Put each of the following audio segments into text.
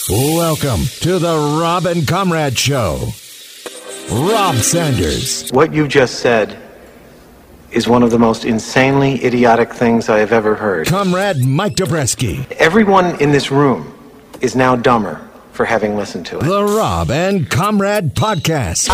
Welcome to the Rob and Comrade Show. Rob Sanders. What you just said is one of the most insanely idiotic things I have ever heard. Comrade Mike Dobreski. Everyone in this room is now dumber for having listened to it. The Rob and Comrade Podcast.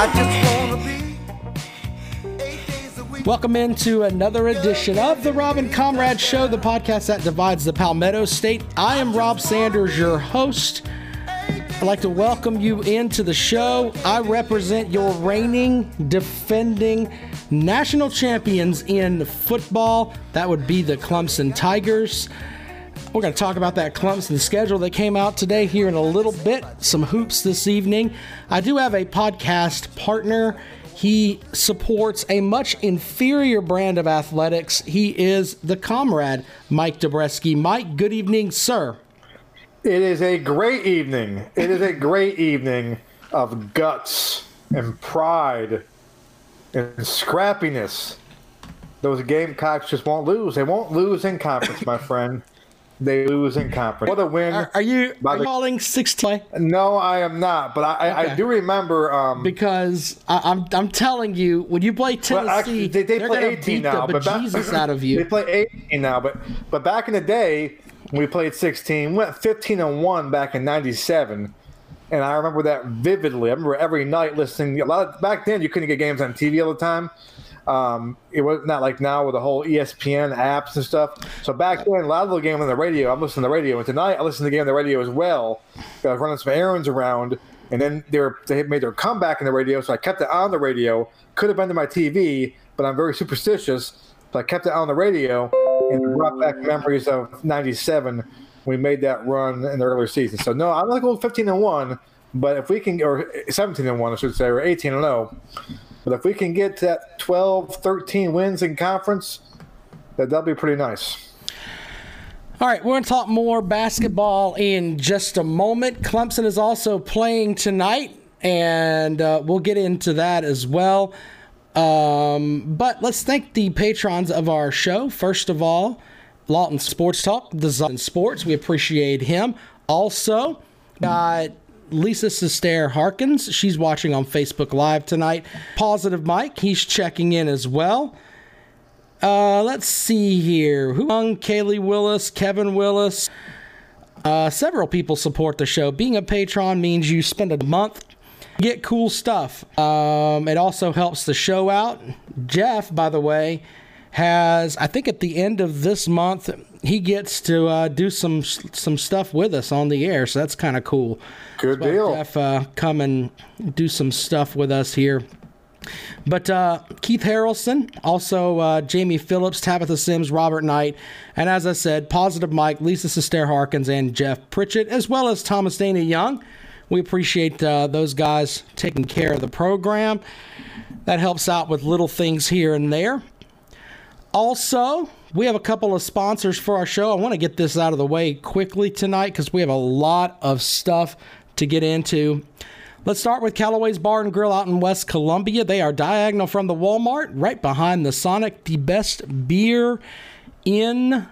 Welcome into another edition of the Rob and Comrade Show, the podcast that divides the Palmetto State. I am Rob Sanders, your host. I'd like to welcome you into the show. I represent your reigning, defending national champions in football. That would be the Clemson Tigers. We're going to talk about that Clemson schedule that came out today here in a little bit. Some hoops this evening. I do have a podcast partner. He supports a much inferior brand of athletics. He is the Comrade, Mike Dobreski. Mike, good evening, sir. It is a great evening. It is a great evening of guts and pride and scrappiness. Those Gamecocks just won't lose. They won't lose in conference, my friend. They lose in conference. What a win. Are you calling 16? No, I am not. But I do remember. Because I'm telling you, when you play Tennessee, actually, they they're play going to 18 beat now, the bejesus out of you. They play 18 now. But back in the day, we played 16. Went 15-1 back in '97, and I remember that vividly. I remember every night listening. Back then, you couldn't get games on TV all the time. It was not like now with the whole ESPN apps and stuff. So back then, a lot of the game on the radio, I'm listening to the radio, and tonight I listened to the game on the radio as well. I was running some errands around, and then they made their comeback in the radio, so I kept it on the radio. Could have been to my TV, but I'm very superstitious, so I kept it on the radio. And it brought back memories of '97. We made that run in the earlier season. So no, I'm not going 15-1, but if we can, or 17-1, I should say, or 18-0. But if we can get to that 12, 13 wins in conference, that'll be pretty nice. All right, we're going to talk more basketball in just a moment. Clemson is also playing tonight, and we'll get into that as well. But let's thank the patrons of our show. First of all, Lawton Sports Talk, the Zon Sports. We appreciate him. Also, got Lisa Sester Harkins. She's watching on Facebook Live tonight. Positive Mike, he's checking in as well. Let's see here. Kaylee Willis, Kevin Willis. Several people support the show. Being a patron means you spend a month, get cool stuff. It also helps the show out. Jeff, by the way, has, I think at the end of this month, he gets to do some stuff with us on the air, so that's kind of cool. Good deal. Jeff come and do some stuff with us here. But Keith Harrelson, also Jamie Phillips, Tabitha Sims, Robert Knight, and as I said, Positive Mike, Lisa Sester Harkins, and Jeff Pritchett, as well as Thomas Dana Young. We appreciate those guys taking care of the program. That helps out with little things here and there. Also, we have a couple of sponsors for our show. I want to get this out of the way quickly tonight because we have a lot of stuff to get into. Let's start with Callaway's Bar and Grill out in West Columbia. They are diagonal from the Walmart, right behind the Sonic, the best beer and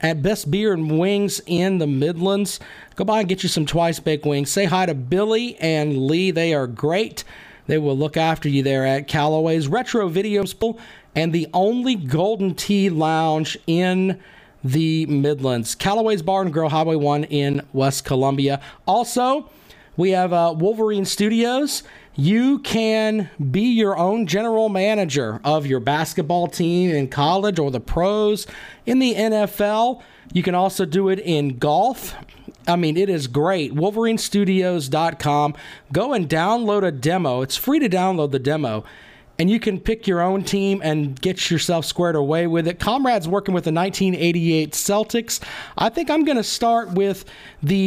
wings in the Midlands. Go by and get you some twice-baked wings. Say hi to Billy and Lee. They are great. They will look after you there at Callaway's. Retro Video School and the only Golden Tea Lounge in the Midlands. Callaway's Bar and Grill, Highway 1 in West Columbia. Also, we have Wolverine Studios. You can be your own general manager of your basketball team in college or the pros in the NFL. You can also do it in golf. I mean, it is great. WolverineStudios.com. Go and download a demo. It's free to download the demo. And you can pick your own team and get yourself squared away with it. Comrade's working with the 1988 Celtics. I think I'm going to start with the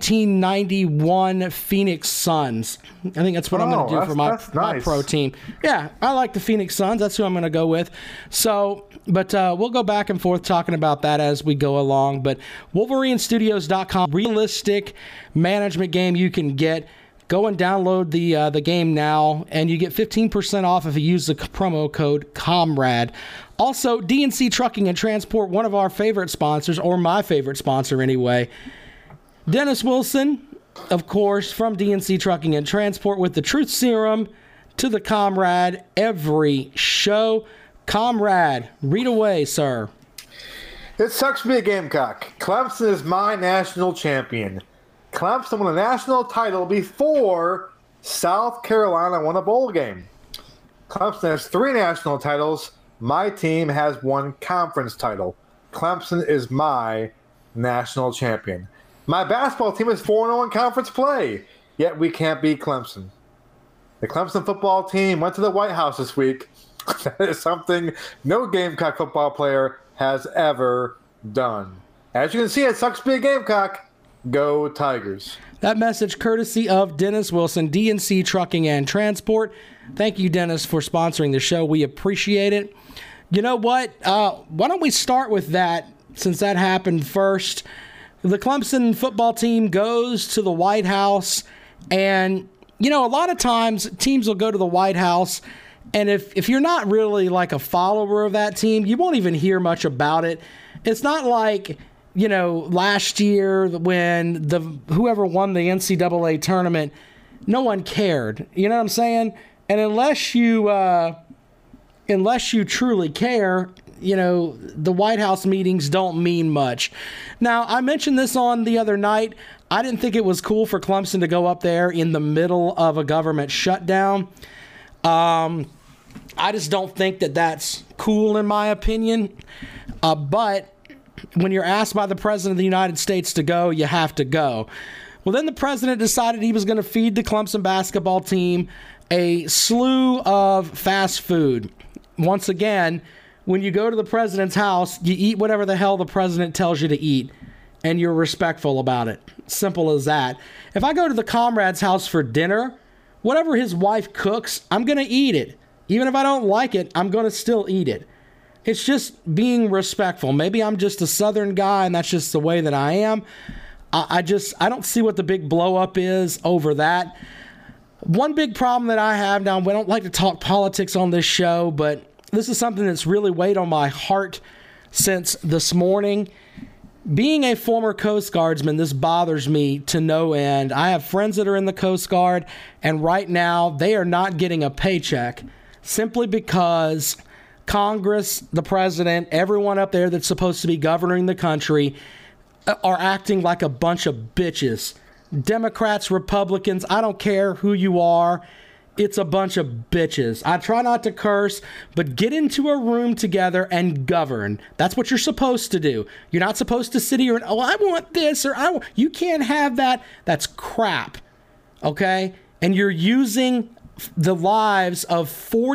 1991 Phoenix Suns. I think that's what I'm going to do for my pro team. Yeah, I like the Phoenix Suns. That's who I'm going to go with. So, but we'll go back and forth talking about that as we go along. But WolverineStudios.com, realistic management game you can get. Go and download the game now, and you get 15% off if you use the promo code COMRADE. Also, DNC Trucking and Transport, one of our favorite sponsors, or my favorite sponsor anyway. Dennis Wilson, of course, from DNC Trucking and Transport with the Truth Serum to the Comrade every show. Comrade, read away, sir. It sucks to be a Gamecock. Clemson is my national champion. Clemson won a national title before South Carolina won a bowl game. Clemson has 3 national titles. My team has 1 conference title. Clemson is my national champion. My basketball team is 4-0 in conference play, yet we can't beat Clemson. The Clemson football team went to the White House this week. That is something no Gamecock football player has ever done. As you can see, it sucks to be a Gamecock. Go Tigers. That message courtesy of Dennis Wilson, DNC Trucking and Transport. Thank you, Dennis, for sponsoring the show. We appreciate it. You know what? Why don't we start with that, since that happened first. The Clemson football team goes to the White House, and, you know, a lot of times teams will go to the White House, and if you're not really like a follower of that team, you won't even hear much about it. It's not like, you know, last year when whoever won the NCAA tournament, no one cared. You know what I'm saying? And unless you truly care, you know, the White House meetings don't mean much. Now, I mentioned this on the other night. I didn't think it was cool for Clemson to go up there in the middle of a government shutdown. I just don't think that that's cool, in my opinion. But when you're asked by the President of the United States to go, you have to go. Well, then the President decided he was going to feed the Clemson basketball team a slew of fast food. Once again, when you go to the President's house, you eat whatever the hell the President tells you to eat, and you're respectful about it. Simple as that. If I go to the Comrade's house for dinner, whatever his wife cooks, I'm going to eat it. Even if I don't like it, I'm going to still eat it. It's just being respectful. Maybe I'm just a Southern guy, and that's just the way that I am. I don't see what the big blow up is over that. One big problem that I have now, we don't like to talk politics on this show, but this is something that's really weighed on my heart since this morning. Being a former Coast Guardsman, this bothers me to no end. I have friends that are in the Coast Guard, and right now they are not getting a paycheck simply because Congress, the President, everyone up there that's supposed to be governing the country are acting like a bunch of bitches. Democrats, Republicans, I don't care who you are. It's a bunch of bitches. I try not to curse, but get into a room together and govern. That's what you're supposed to do. You're not supposed to sit here and, oh, I want this, or you can't have that. That's crap, okay? And you're using the lives of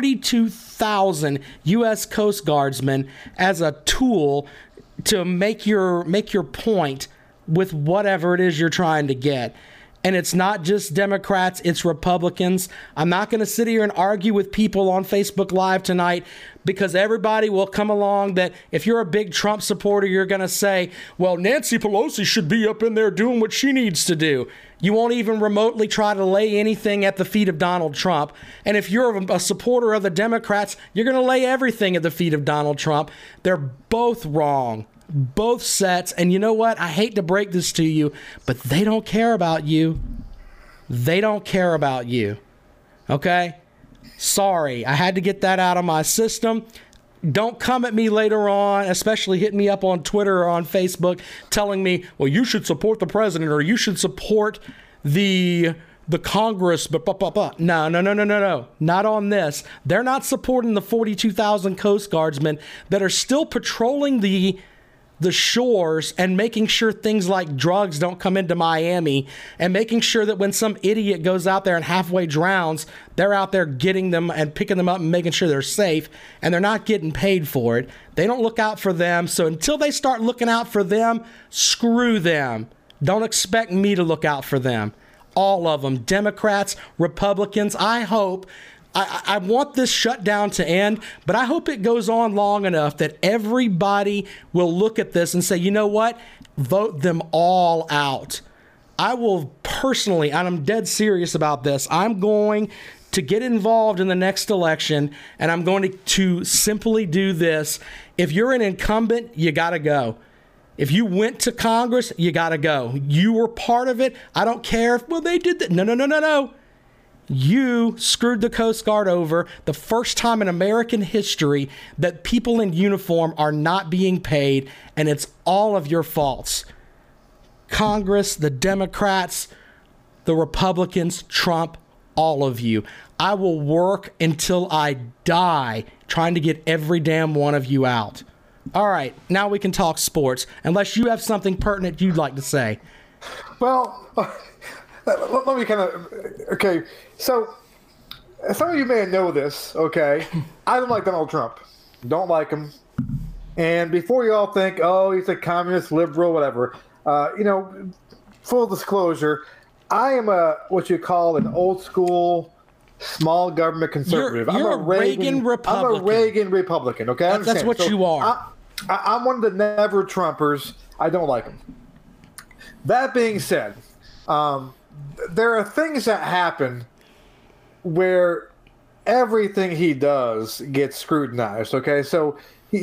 42,000 U.S. Coast Guardsmen as a tool to make your point with whatever it is you're trying to get. And it's not just Democrats, it's Republicans. I'm not going to sit here and argue with people on Facebook Live tonight, because everybody will come along that if you're a big Trump supporter, you're going to say, well, Nancy Pelosi should be up in there doing what she needs to do. You won't even remotely try to lay anything at the feet of Donald Trump. And if you're a supporter of the Democrats, you're going to lay everything at the feet of Donald Trump. They're both wrong. Both sets. And you know what? I hate to break this to you, but they don't care about you. They don't care about you. Okay? Sorry. I had to get that out of my system. Don't come at me later on, especially hit me up on Twitter or on Facebook telling me, well, you should support the president or you should support the Congress. No. Not on this. They're not supporting the 42,000 Coast Guardsmen that are still patrolling the shores and making sure things like drugs don't come into Miami, and making sure that when some idiot goes out there and halfway drowns, they're out there getting them and picking them up and making sure they're safe, and they're not getting paid for it. They don't look out for them. So until they start looking out for them, screw them. Don't expect me to look out for them. All of them, Democrats, Republicans. I hope I want this shutdown to end, but I hope it goes on long enough that everybody will look at this and say, you know what? Vote them all out. I will personally, and I'm dead serious about this, I'm going to get involved in the next election, and I'm going to simply do this. If you're an incumbent, you got to go. If you went to Congress, you got to go. You were part of it. I don't care if, well, they did that. No. You screwed the Coast Guard over the first time in American history that people in uniform are not being paid, and it's all of your faults. Congress, the Democrats, the Republicans, Trump, all of you. I will work until I die trying to get every damn one of you out. All right, now we can talk sports, unless you have something pertinent you'd like to say. Well, let me kind of, okay, so some of you may know this, okay? I don't like Donald Trump. Don't like him. And before you all think, oh, he's a communist, liberal, whatever, full disclosure, I am what you call an old school, small government conservative. You're I'm a Reagan Republican. I'm a Reagan Republican, okay? That's what you are. I'm one of the never Trumpers. I don't like him. That being said, there are things that happen where everything he does gets scrutinized, okay? So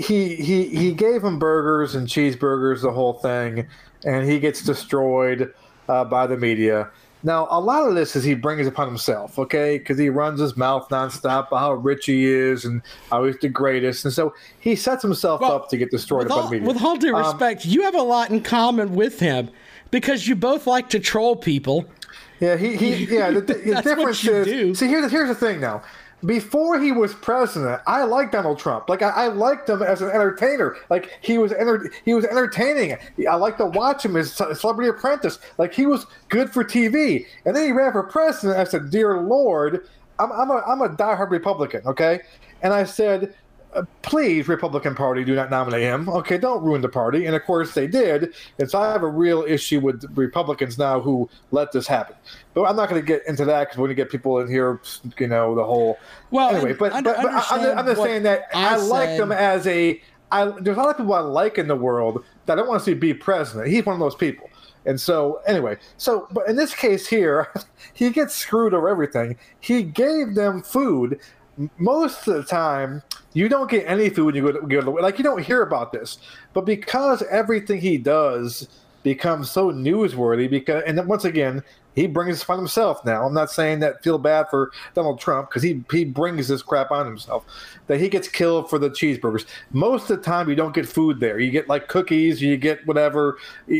he gave him burgers and cheeseburgers, the whole thing, and he gets destroyed by the media. Now, a lot of this is he brings upon himself, okay? Because he runs his mouth nonstop about how rich he is and how he's the greatest. And so he sets himself up to get destroyed by the media. With all due respect, you have a lot in common with him because you both like to troll people. Yeah, the difference is... See, here's the thing now. Before he was president, I liked Donald Trump. Like I liked him as an entertainer. Like he was entertaining. I liked to watch him as Celebrity Apprentice. Like he was good for TV. And then he ran for president. I said, "Dear Lord, I'm a diehard Republican." Okay, and I said, please, Republican Party, do not nominate him. Okay, don't ruin the party. And of course they did. And so I have a real issue with Republicans now who let this happen. But I'm not going to get into that because we're going to get people in here, the whole. Well, anyway, but I'm just saying that I like them as a. There's a lot of people I like in the world that I don't want to see be president. He's one of those people. And so, anyway, but in this case here, he gets screwed over everything. He gave them food. Most of the time, you don't get any food when you go to the like you don't hear about this, but because everything he does becomes so newsworthy, and then once again he brings it upon himself. Now I'm not saying that feel bad for Donald Trump because he brings this crap on himself, that he gets killed for the cheeseburgers. Most of the time you don't get food there. You get like cookies, you get whatever,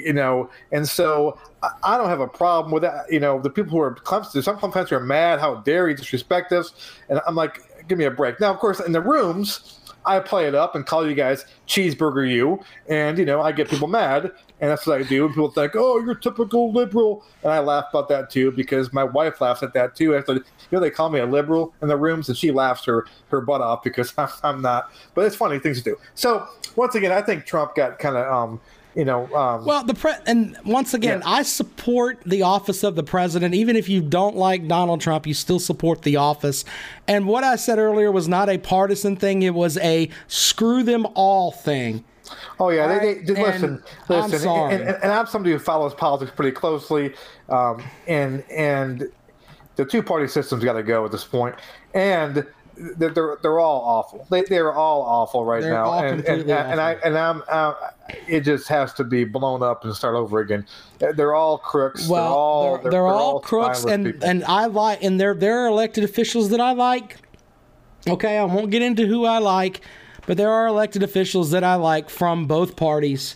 and so I don't have a problem with that. The people who are Clemson, some Clemson fans are mad. How dare he disrespect us? And I'm like, give me a break. Now, of course, in the rooms, I play it up and call you guys cheeseburger you, and I get people mad, and that's what I do. And people think, "Oh, you're typical liberal," and I laugh about that too because my wife laughs at that too. After they call me a liberal in the rooms, and she laughs her butt off because I'm not. But it's funny things to do. So once again, I think Trump got kind of well, and once again, I support the office of the president. Even if you don't like Donald Trump, you still support the office. And what I said earlier was not a partisan thing. It was a screw them all thing. Oh, yeah. Right? Listen. I'm sorry. And I'm somebody who follows politics pretty closely. And the two-party system's got to go at this point. And they're all awful. They're all awful right now. All completely awful. It just has to be blown up and start over again. They're all crooks. Well, they're all crooks, and I like, and there are elected officials that I like. Okay, I won't get into who I like, but there are elected officials that I like from both parties.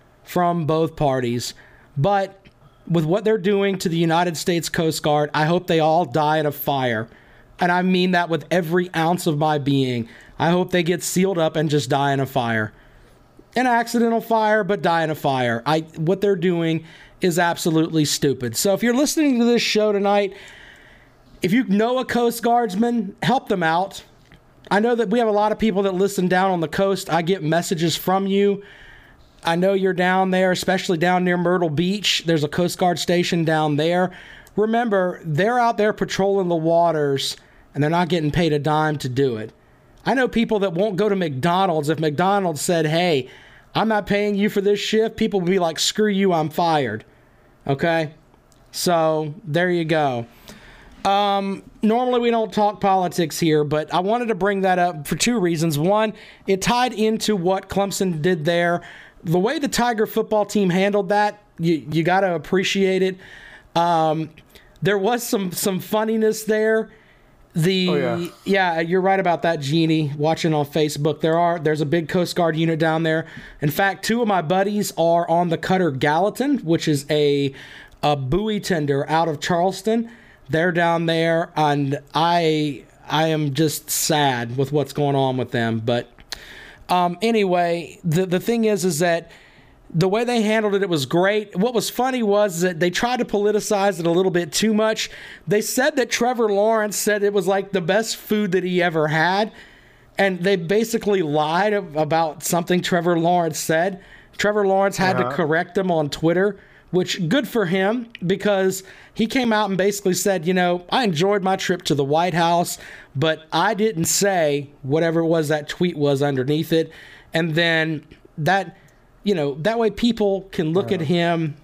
But with what they're doing to the United States Coast Guard, I hope they all die in a fire. And I mean that with every ounce of my being. I hope they get sealed up and just die in a fire. An accidental fire, but die in a fire. What they're doing is absolutely stupid. So if you're listening to this show tonight, if you know a Coast Guardsman, help them out. I know that we have a lot of people that listen down on the coast. I get messages from you. I know you're down there, especially down near Myrtle Beach. There's a Coast Guard station down there. Remember, they're out there patrolling the waters, and they're not getting paid a dime to do it. I know people that won't go to McDonald's. If McDonald's said, "Hey, I'm not paying you for this shift," people would be like, "Screw you, I'm fired." Okay? So, there you go. Normally we don't talk politics here, but I wanted to bring that up for two reasons. One, it tied into what Clemson did there the way the Tiger football team handled that, you got to appreciate it. There was some funniness there. Yeah, you're right about that, Jeannie. Watching on Facebook, there's a big Coast Guard unit down there. In fact, 2 of my buddies are on the cutter Gallatin, which is a buoy tender out of Charleston. They're down there, and I am just sad with what's going on with them. But anyway, the thing is that the way they handled it was great. What was funny was that they tried to politicize it a little bit too much. They said that Trevor Lawrence said it was like the best food that he ever had, and they basically lied about something Trevor Lawrence said. Trevor Lawrence had to correct them on Twitter, which good for him, because he came out and basically said, I enjoyed my trip to the White House, but I didn't say whatever it was that tweet was underneath it. And then that way people can look at him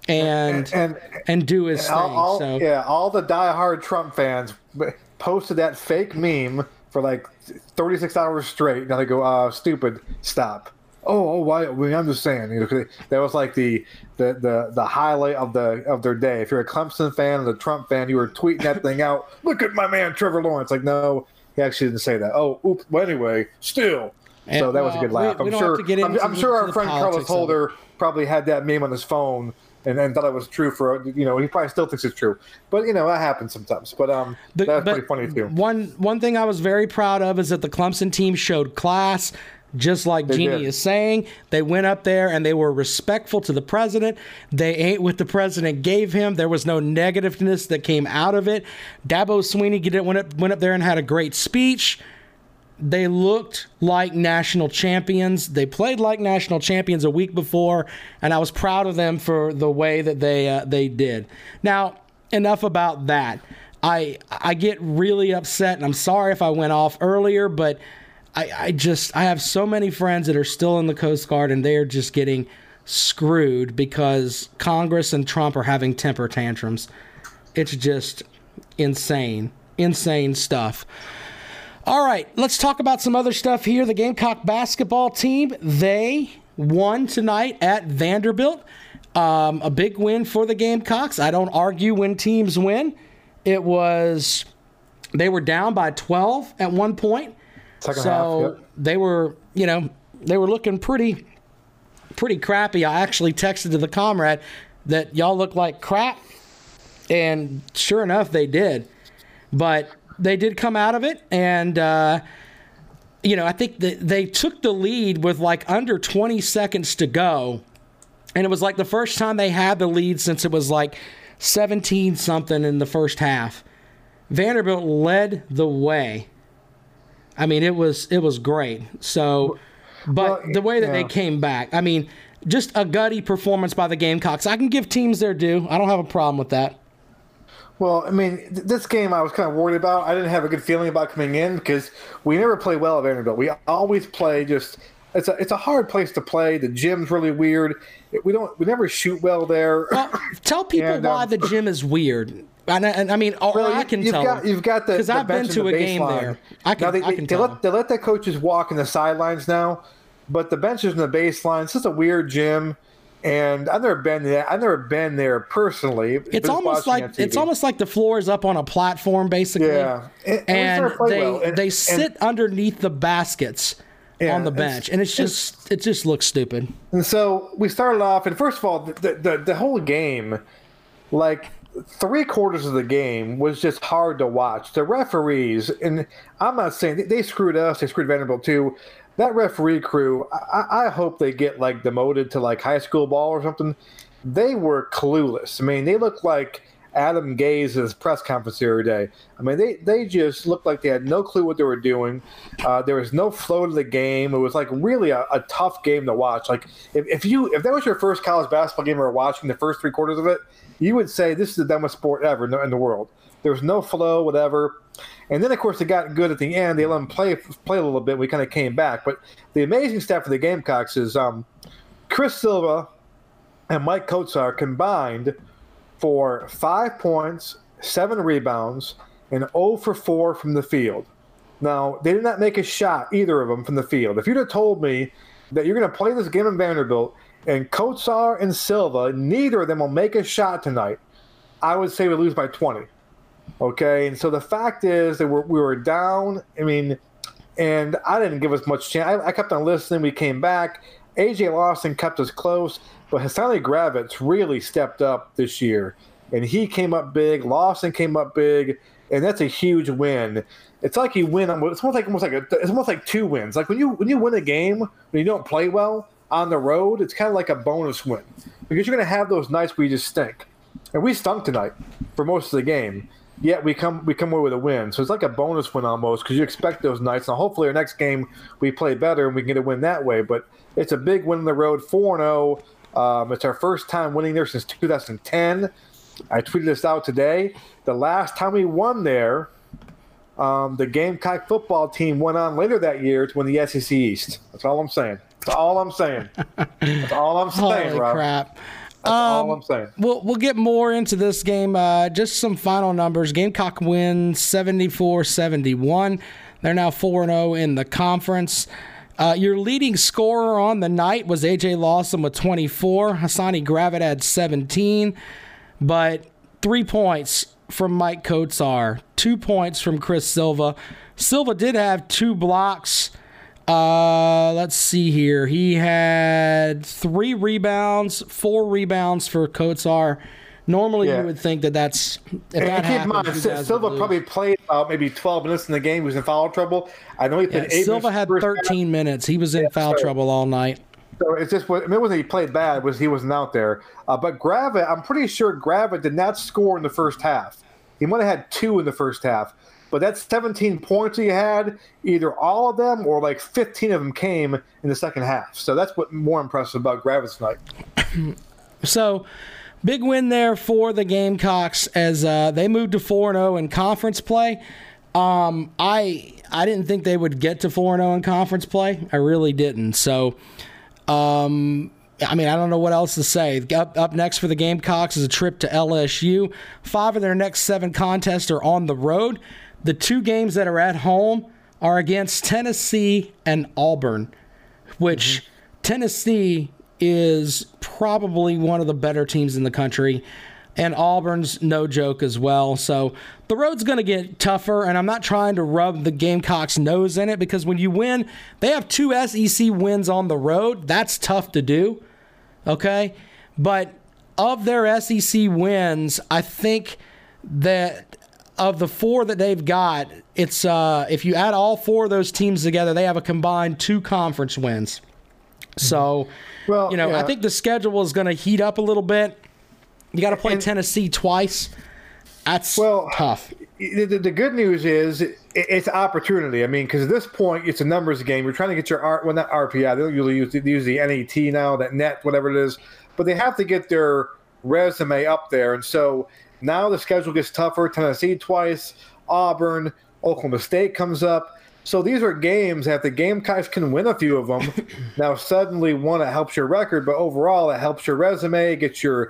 and do his thing. All the diehard Trump fans posted that fake meme for like 36 hours straight. Now they go, stupid, stop. Why? I'm just saying. That was like the highlight of their day. If you're a Clemson fan and a Trump fan, you were tweeting that thing out. Look at my man Trevor Lawrence. Like, no, he actually didn't say that. Oh, oops. Well, anyway, still. So that was a good laugh. I'm sure our friend Carlos Holder probably had that meme on his phone and thought it was true he probably still thinks it's true. But, that happens sometimes. But that's pretty funny, too. One thing I was very proud of is that the Clemson team showed class, just like Jeannie is saying. They went up there and they were respectful to the president. They ate what the president gave him. There was no negativeness that came out of it. Dabo Swinney went up there and had a great speech. They looked like national champions. They played like national champions a week before, and I was proud of them for the way that they did. Now, enough about that. I get really upset, and I'm sorry if I went off earlier, but I have so many friends that are still in the Coast Guard, and they are just getting screwed because Congress and Trump are having temper tantrums. It's just insane stuff. All right, let's talk about some other stuff here. The Gamecock basketball team, they won tonight at Vanderbilt. A big win for the Gamecocks. I don't argue when teams win. They were down by 12 at one point. Second half, yep. They were looking pretty crappy. I actually texted to the comrade that y'all look like crap, and sure enough, they did. But they did come out of it, and I think that they took the lead with like under 20 seconds to go, and it was like the first time they had the lead since it was like 17-something in the first half. Vanderbilt led the way. I mean, it was great. So, but the way that they came back, I mean, just a gutty performance by the Gamecocks. I can give teams their due. I don't have a problem with that. Well, I mean, this game I was kind of worried about. I didn't have a good feeling about coming in because we never play well at Vanderbilt. We always play just it's a hard place to play. The gym's really weird. We never shoot well there. Well, tell people why the gym is weird. And I mean, I can tell you've got the because I've been to a game there. I can tell. They let the coaches walk in the sidelines now, but the benches in the baseline. It's just a weird gym. And I've never been there personally. It's almost like the floor is up on a platform, basically. Yeah, and they sit underneath the baskets on the bench, and it just looks stupid. And so we started off, and first of all, the whole game, like 3/4 of the game, was just hard to watch. The referees, and I'm not saying they screwed us; they screwed Vanderbilt too. That referee crew, I hope they get like demoted to like high school ball or something. They were clueless. I mean, they looked like Adam Gaze's press conference the other day. I mean, they just looked like they had no clue what they were doing. There was no flow to the game. It was like really a tough game to watch. Like if that was your first college basketball game you were watching, the first 3/4 of it, you would say this is the dumbest sport ever in the world. There was no flow, whatever. And then, of course, it got good at the end. They let them play a little bit. We kind of came back. But the amazing stuff for the Gamecocks is Chris Silva and Mike Kotsar combined for 5 points, 7 rebounds, and 0 for 4 from the field. Now, they did not make a shot, either of them, from the field. If you'd have told me that you're going to play this game in Vanderbilt and Kotsar and Silva, neither of them will make a shot tonight, I would say we lose by 20. Okay, and so the fact is that we were down. I mean, and I didn't give us much chance. I kept on listening. We came back. A.J. Lawson kept us close, but Hassani Gravitz really stepped up this year, and he came up big. Lawson came up big, and that's a huge win. It's like you win. It's almost like 2 wins. Like when you win a game when you don't play well on the road, it's kind of like a bonus win because you're going to have those nights where you just stink, and we stunk tonight for most of the game. Yet we come away with a win, so it's like a bonus win almost because you expect those nights. Now, hopefully, our next game we play better and we can get a win that way. But it's a big win on the road, 4-0. It's our first time winning there since 2010. I tweeted this out today. The last time we won there, the Gamecock football team went on later that year to win the SEC East. That's all I'm saying. That's all I'm saying. That's all I'm saying, Holy Rob. crap. That's all I'm saying. We'll get more into this game. Just some final numbers. Gamecock wins 74-71. They're now 4-0 in the conference. Your leading scorer on the night was A.J. Lawson with 24. Hassani Gravett had 17. But 3 points from Mike Kotsar. 2 points from Chris Silva. Silva did have 2 blocks. Let's see here. He had 3 rebounds, 4 rebounds for Kotsar. Normally, you would think that's if that keep in mind, Silva probably played about maybe 12 minutes in the game. He was in foul trouble. I know he played 8 minutes. Silva had 13 minutes. He was in foul trouble all night. So it's just, it wasn't he played bad, was he wasn't out there. But Gravett, I'm pretty sure Gravett did not score in the first half. He might have had 2 in the first half. But that's 17 points he had. Either all of them or like 15 of them came in the second half. So that's what more impressive about Gravitz tonight. So, big win there for the Gamecocks as they moved to 4-0 in conference play. I didn't think they would get to 4-0 in conference play. I really didn't. So, I mean, I don't know what else to say. Up next for the Gamecocks is a trip to LSU. 5 of their next 7 contests are on the road. The 2 games that are at home are against Tennessee and Auburn, which Tennessee is probably one of the better teams in the country, and Auburn's no joke as well. So the road's going to get tougher, and I'm not trying to rub the Gamecocks' nose in it because when you win, they have 2 SEC wins on the road. That's tough to do, okay? But of their SEC wins, I think that of the 4 that they've got, it's if you add all 4 of those teams together, they have a combined 2 conference wins. So, I think the schedule is going to heat up a little bit. You got to play Tennessee twice. That's tough. The good news is it's opportunity. I mean, because at this point, it's a numbers game. You're trying to get your not RPI. They don't usually use the NET now, that net, whatever it is. But they have to get their resume up there. And so now the schedule gets tougher. Tennessee twice, Auburn, Oklahoma State comes up. So these are games that the Gamecocks can win a few of them. Now suddenly, one, it helps your record, but overall it helps your resume, gets your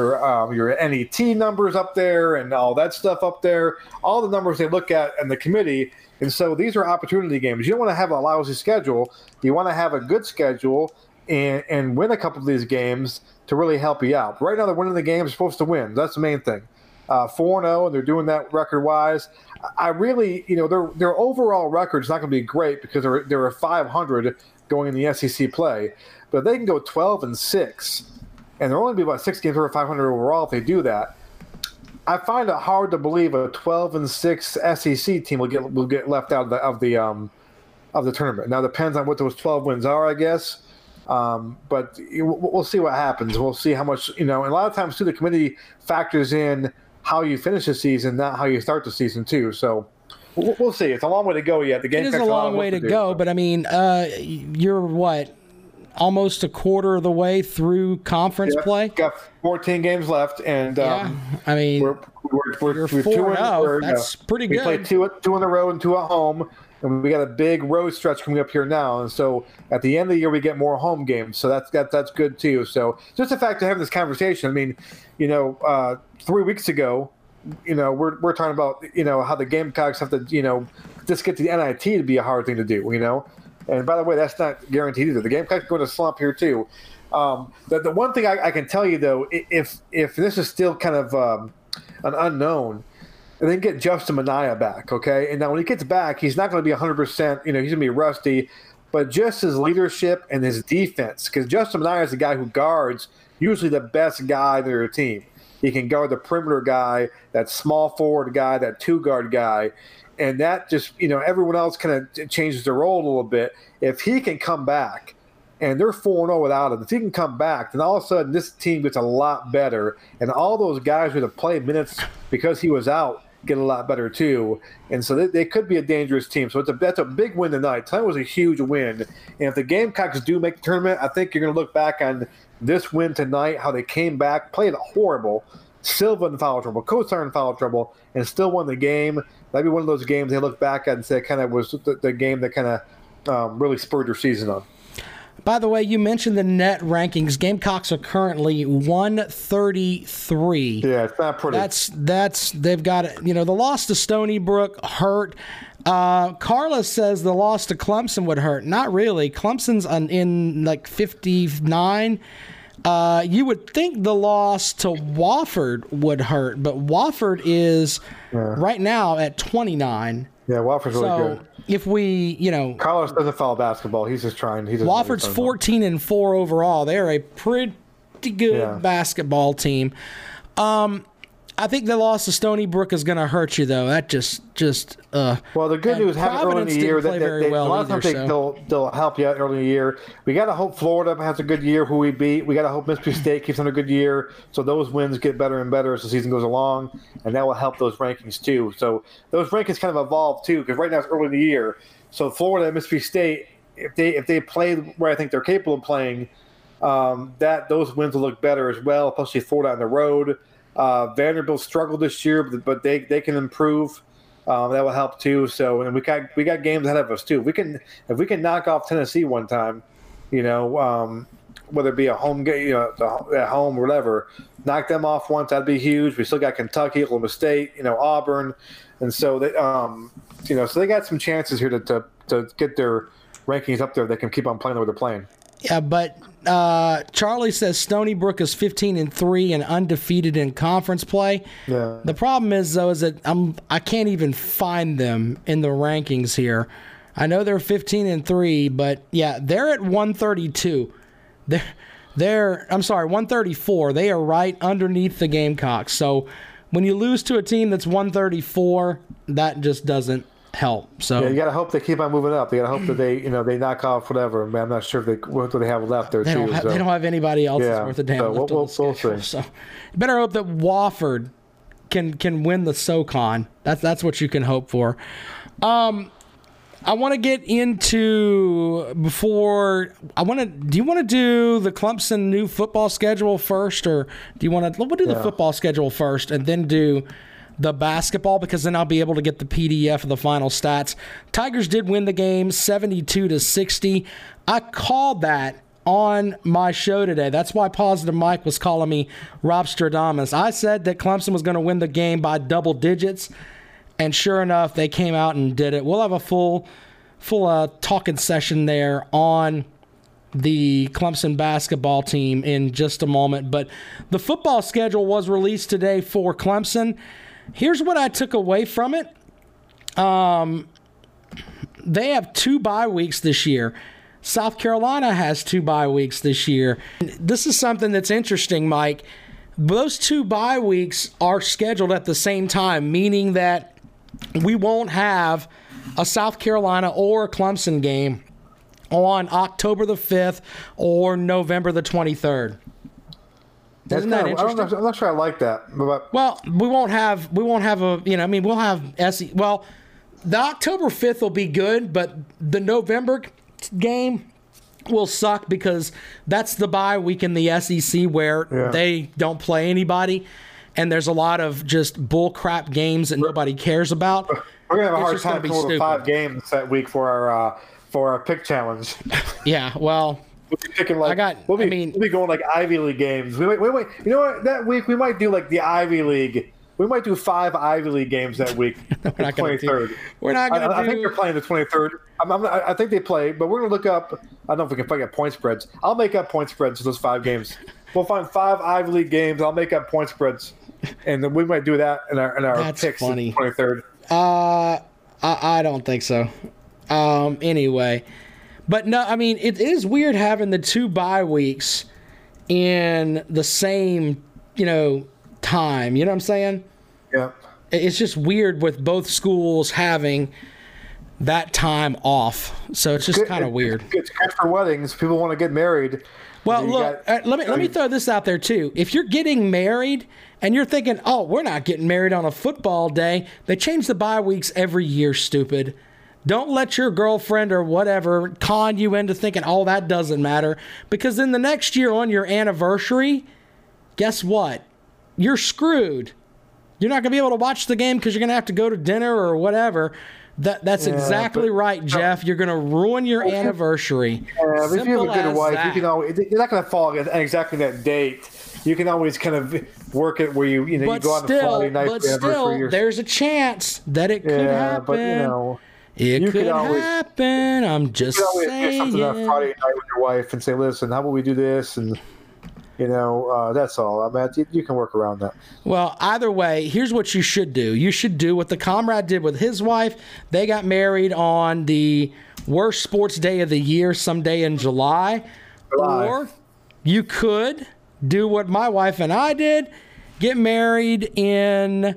NET numbers up there and all that stuff up there. All the numbers they look at in the committee. And so these are opportunity games. You don't want to have a lousy schedule. You want to have a good schedule and win a couple of these games to really help you out. Right now, they're winning the games. They're supposed to win. That's the main thing. 4-0, and they're doing that record-wise. I really, their overall record is not going to be great because they're a 500 going in the SEC play. But they can go 12-6, and there'll only be about 6 games over 500 overall if they do that. I find it hard to believe a 12-6 SEC team will get left out of the tournament. Now, it depends on what those 12 wins are, I guess. But we'll see what happens. We'll see how much, and a lot of times, too, the committee factors in how you finish the season, not how you start the season, too. So we'll see. It's a long way to go yet. It is a long way to go, but I mean, you're almost a quarter of the way through conference play? Got 14 games left, and I mean, we're 4-0. That's pretty good. We play 2 in the road and 2 at home. And we got a big road stretch coming up here now, and so at the end of the year we get more home games, so that's good too. So just the fact of having this conversation, I mean, 3 weeks ago, we're talking about how the Gamecocks have to just get the NIT to be a hard thing to do, and by the way, that's not guaranteed either. The Gamecocks are going to slump here too. The one thing I can tell you though, if this is still kind of an unknown, and then get Justin Minaya back, okay? And now when he gets back, he's not going to be 100%. He's going to be rusty, but just his leadership and his defense, because Justin Minaya is the guy who guards usually the best guy in their team. He can guard the perimeter guy, that small forward guy, that two-guard guy, and that just, everyone else kind of changes their role a little bit. If he can come back, and they're 4-0 without him, if he can come back, then all of a sudden this team gets a lot better, and all those guys who have played minutes because he was out get a lot better too, and so they could be a dangerous team. So that's a big win tonight. Tonight was a huge win, and if the Gamecocks do make the tournament, I think you're going to look back on this win tonight, how they came back, played horrible, Silva in foul trouble, Kosar in foul trouble, and still won the game. That'd be one of those games they look back at and say kind of was the game that kind of really spurred their season on. By the way, you mentioned the net rankings. Gamecocks are currently 133. Yeah, it's not pretty. That's they've got the loss to Stony Brook hurt. Carla says the loss to Clemson would hurt. Not really. Clemson's in like 59. You would think the loss to Wofford would hurt, but Wofford is right now at 29. Yeah, Wofford's really good. If we, Carlos doesn't follow basketball. He's just trying. Wofford's 14-4 overall. They're a pretty good basketball team. I think the loss to Stony Brook is going to hurt you, though. That just. Well, the good news happened early in the year that a lot of times they'll help you out early in the year. We got to hope Florida has a good year. Who we beat, we got to hope Mississippi State keeps on a good year. So those wins get better and better as the season goes along, and that will help those rankings too. So those rankings kind of evolve too, because right now it's early in the year. So Florida and Mississippi State, if they play where I think they're capable of playing, those wins will look better as well, especially Florida on the road. Vanderbilt struggled this year, but they can improve. That will help too. So, and we got games ahead of us too. If we can knock off Tennessee one time, whether it be a home game, at home or whatever, knock them off once, that'd be huge. We still got Kentucky, Oklahoma State, Auburn, and so they, so they got some chances here to get their rankings up there. They can keep on playing the way they're playing. Yeah, but Charlie says Stony Brook is 15-3 and undefeated in conference play. Yeah. The problem is though that I can't even find them in the rankings here. I know they're 15-3, but yeah, they're at 132. They're 134. They are right underneath the Gamecocks. So when you lose to a team that's 134, that just doesn't help. So you got to hope they keep on moving up. They got to hope that they knock off whatever. I'm not sure what they have left there. They don't have anybody else that's worth a damn. So we'll see. So you better hope that Wofford can win the SoCon. That's what you can hope for. I want to get into do you want to do the Clemson new football schedule first, or do you want to? We'll do the football schedule first and then do the basketball, because then I'll be able to get the PDF of the final stats. Tigers did win the game 72-60. I called that on my show today. That's why Positive Mike was calling me Rob Stradamus. I said that Clemson was going to win the game by double digits, and sure enough, they came out and did it. We'll have a full talking session there on the Clemson basketball team in just a moment. But the football schedule was released today for Clemson. Here's what I took away from it. They have 2 bye weeks this year. South Carolina has 2 bye weeks this year. This is something that's interesting, Mike. Those 2 bye weeks are scheduled at the same time, meaning that we won't have a South Carolina or a Clemson game on October the 5th or November the 23rd. Isn't that interesting? I'm not sure I like that. But well, we won't have we'll have SEC. Well, the October 5th will be good, but the November game will suck because that's the bye week in the SEC where they don't play anybody, and there's a lot of just bull crap games that nobody cares about. We're gonna have a hard time going to 5 games that week for our pick challenge. Yeah, well. We'll be picking we'll be going like Ivy League games. Wait. You know what? That week we might do like the Ivy League. We might do 5 Ivy League games that week. We're not going to do. We're not going to do. I think they're playing the 23rd. I think they play, but we're going to look up. I don't know if we can find out point spreads. I'll make up point spreads for those 5 games. We'll find 5 Ivy League games. I'll make up point spreads, and then we might do that in our That's picks. Funny. 23rd. I don't think so. Anyway, but no, I mean it is weird having the 2 bye weeks in the same time. You know what I'm saying? Yeah. It's just weird with both schools having that time off. So it's just kind of weird. It's good for weddings. People want to get married. Well, look, let me throw this out there too. If you're getting married and you're thinking, "Oh, we're not getting married on a football day," they change the bye weeks every year, stupid. Don't let your girlfriend or whatever con you into thinking, "Oh, that doesn't matter," because then the next year on your anniversary, guess what? You're screwed. You're not going to be able to watch the game because you're going to have to go to dinner or whatever. That's exactly right, Jeff. You're going to ruin your anniversary. Yeah, if you have a good wife, you can always, you're not going to fall at exactly that date. You can always kind of work it where you go on the Friday night. But still, there's a chance that it could happen. But, it could happen. I'm just saying. You can always do something on Friday night with your wife and say, "Listen, how about we do this?" And that's all. I mean, you can work around that. Well, either way, here's what you should do. You should do what the comrade did with his wife. They got married on the worst sports day of the year, someday in July. Or you could do what my wife and I did, get married in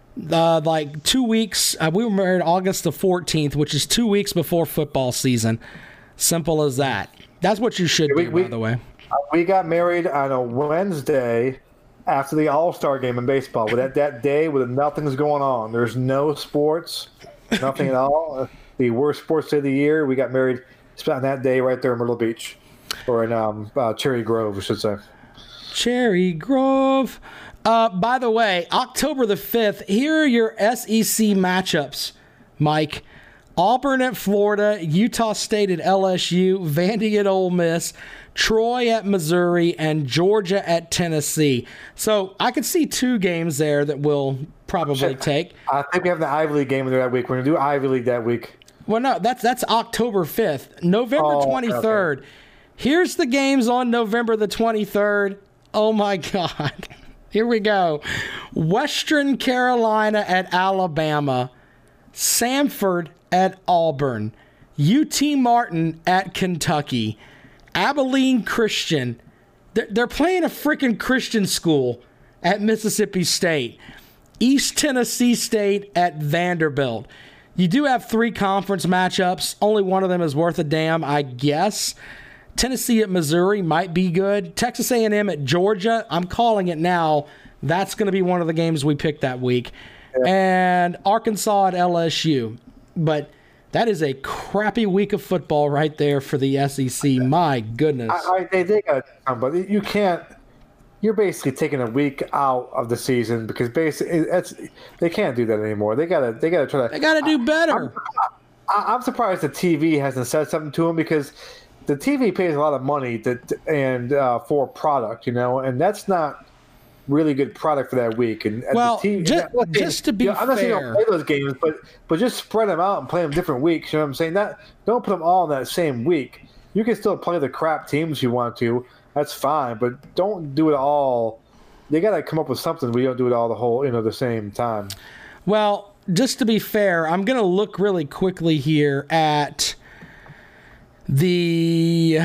2 weeks. We were married August the 14th, which is 2 weeks before football season. Simple as that. That's what you should do, by the way. We got married on a Wednesday after the All-Star game in baseball. With that day when nothing's going on. There's no sports, nothing at all. The worst sports day of the year. We got married on that day right there in Myrtle Beach. Or in Cherry Grove, I should say. Cherry Grove. By the way, October the 5th, here are your SEC matchups, Mike. Auburn at Florida, Utah State at LSU, Vandy at Ole Miss, Troy at Missouri, and Georgia at Tennessee. So I could see 2 games there that we'll probably take. I think we have the Ivy League game there that week. We're going to do Ivy League that week. Well, no, that's October 5th. November 23rd. Okay. Here's the games on November the 23rd. Oh, my God. Here we go. Western Carolina at Alabama. Samford at Auburn. UT Martin at Kentucky. Abilene Christian. They're playing a freaking Christian school at Mississippi State. East Tennessee State at Vanderbilt. You do have 3 conference matchups. Only one of them is worth a damn, I guess. Tennessee at Missouri might be good. Texas A&M at Georgia. I'm calling it now. That's going to be one of the games we pick that week. Yeah. And Arkansas at LSU. But that is a crappy week of football right there for the SEC. My goodness. They got, but you can't. You're basically taking a week out of the season because basically they can't do that anymore. They gotta try to. They gotta do better. I'm surprised the TV hasn't said something to them because the TV pays a lot of money for product, and that's not really good product for that week. And well, the TV, just to be fair, I'm not saying don't play those games, but just spread them out and play them different weeks. You know what I'm saying? Don't put them all in that same week. You can still play the crap teams you want to. That's fine, but don't do it all. They got to come up with something where you don't do it all the same time. Well, just to be fair, I'm going to look really quickly here at the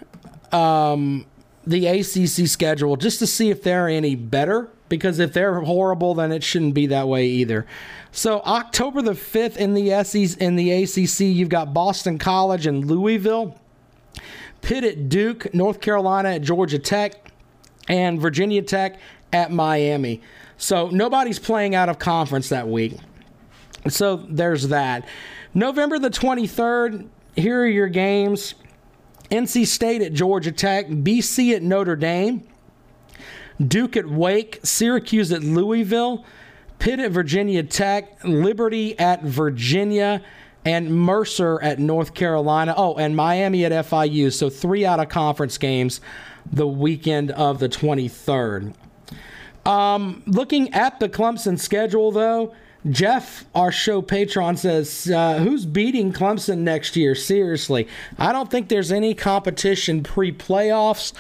ACC schedule just to see if they're any better, because if they're horrible, then it shouldn't be that way either. So October the 5th in the ACC, you've got Boston College and Louisville, Pitt at Duke, North Carolina at Georgia Tech, and Virginia Tech at Miami. So nobody's playing out of conference that week. So there's that. November the 23rd, here are your games. NC State at Georgia Tech, BC at Notre Dame, Duke at Wake, Syracuse at Louisville, Pitt at Virginia Tech, Liberty at Virginia, and Mercer at North Carolina. Oh, and Miami at FIU. So 3 out of conference games the weekend of the 23rd. Looking at the Clemson schedule, though, Jeff, our show patron, says, who's beating Clemson next year? Seriously. I don't think there's any competition pre-playoffs.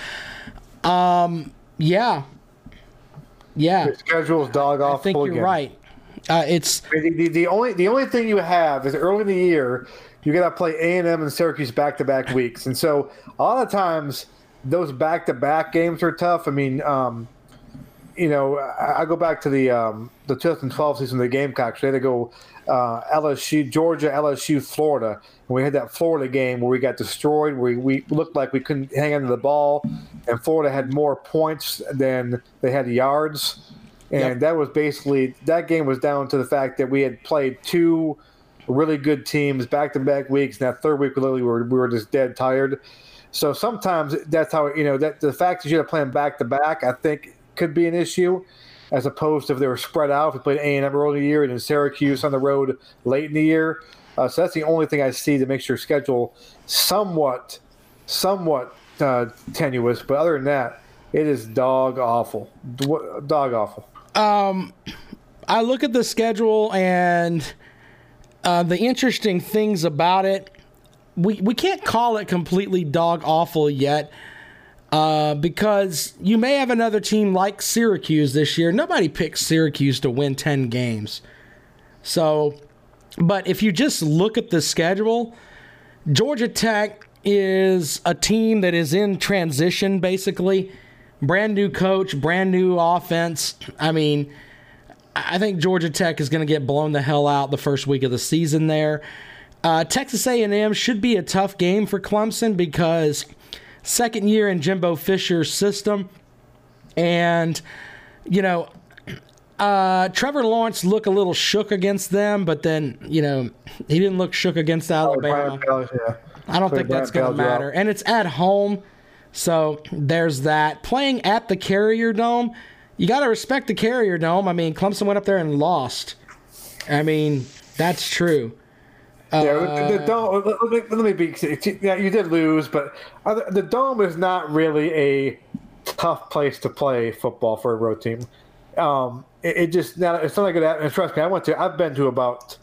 Yeah. The schedule's dog awful. I think you're again. right. It's the only thing you have is early in the year you got to play A&M and Syracuse back-to-back weeks, and so a lot of times those back-to-back games are tough. I mean, I go back to the 2012 season of the Gamecocks. They had to go LSU, Georgia, LSU, Florida. And we had that Florida game where we got destroyed, where we looked like we couldn't hang onto the ball, and Florida had more points than they had yards. And that was basically – that game was down to the fact that we had played two really good teams back-to-back weeks, and that third week we were just dead tired. So sometimes that's how – that the fact that you had to play them back-to-back, I think, could be an issue, as opposed to if they were spread out. If we played A&M early in the year and then Syracuse on the road late in the year. So that's the only thing I see that makes your schedule somewhat tenuous. But other than that, it is dog awful. Dog awful. I look at the schedule, and the interesting things about it, we can't call it completely dog awful yet, because you may have another team like Syracuse this year. Nobody picks Syracuse to win 10 games. So, but if you just look at the schedule, Georgia Tech is a team that is in transition, basically. Brand new coach, brand new offense. I mean, I think Georgia Tech is going to get blown the hell out the first week of the season there. Texas A&M should be a tough game for Clemson because second year in Jimbo Fisher's system. And, Trevor Lawrence looked a little shook against them, but then, he didn't look shook against Alabama. I don't think that's going to matter. And it's at home. So there's that. Playing at the Carrier Dome, you got to respect the Carrier Dome. I mean, Clemson went up there and lost. I mean, that's true. The Dome, let me be. Yeah, you did lose, but the Dome is not really a tough place to play football for a road team. It's not a good atmosphere. Trust me, I've been to about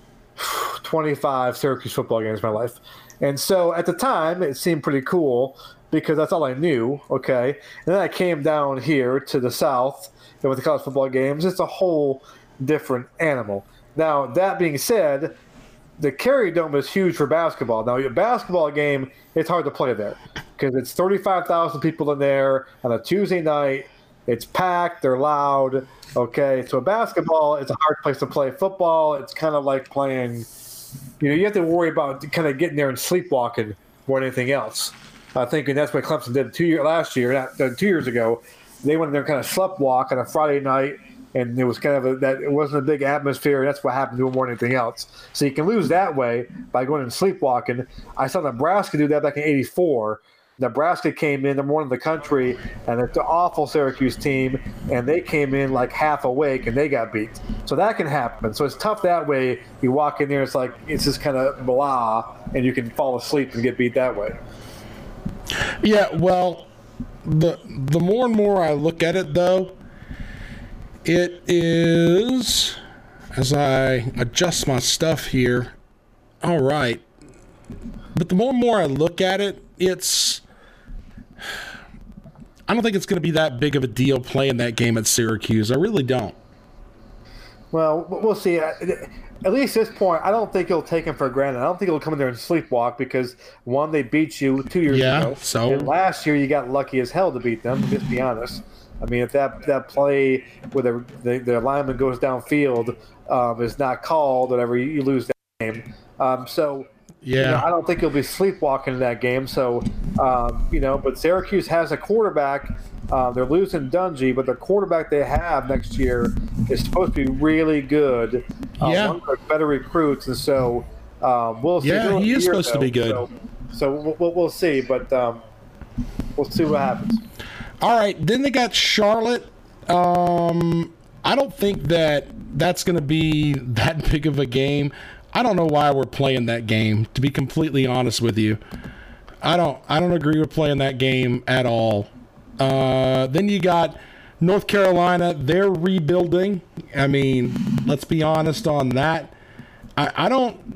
25 Syracuse football games in my life, and so at the time it seemed pretty cool, because that's all I knew, okay? And then I came down here to the South and with the college football games. It's a whole different animal. Now, that being said, the Carrier Dome is huge for basketball. Now, your basketball game, it's hard to play there because it's 35,000 people in there on a Tuesday night. It's packed. They're loud, okay? So basketball, it's a hard place to play. Football, it's kind of like playing – you have to worry about kind of getting there and sleepwalking more than anything else. I think, and that's what Clemson did 2 years ago. They went in there kind of sleptwalk on a Friday night, and it was kind of it wasn't a big atmosphere. And that's what happened to them more than anything else. So you can lose that way by going and sleepwalking. I saw Nebraska do that back in '84. Nebraska came in, number one in the country, and it's an awful Syracuse team, and they came in like half awake, and they got beat. So that can happen. So it's tough that way. You walk in there, it's just kind of blah, and you can fall asleep and get beat that way. Yeah, well, the more and more I look at it, though, it is, as I adjust my stuff here, all right. But the more and more I look at it, I don't think it's going to be that big of a deal playing that game at Syracuse. I really don't. Well, we'll see. At least at this point, I don't think he'll take him for granted. I don't think he'll come in there and sleepwalk because, one, they beat you 2 years ago. And last year you got lucky as hell to beat them, just be honest. I mean, if that play where the lineman goes downfield is not called, whatever, you lose that game. I don't think he'll be sleepwalking in that game. So, but Syracuse has a quarterback. They're losing Dungy, but the quarterback they have next year is supposed to be really good. One of the better recruits, and so we'll see. Yeah, he is supposed to be good. So we'll see, but we'll see what happens. All right, then they got Charlotte. I don't think that's going to be that big of a game. I don't know why we're playing that game, to be completely honest with you. I don't agree with playing that game at all. Then you got North Carolina, they're rebuilding. I mean, let's be honest on that. I don't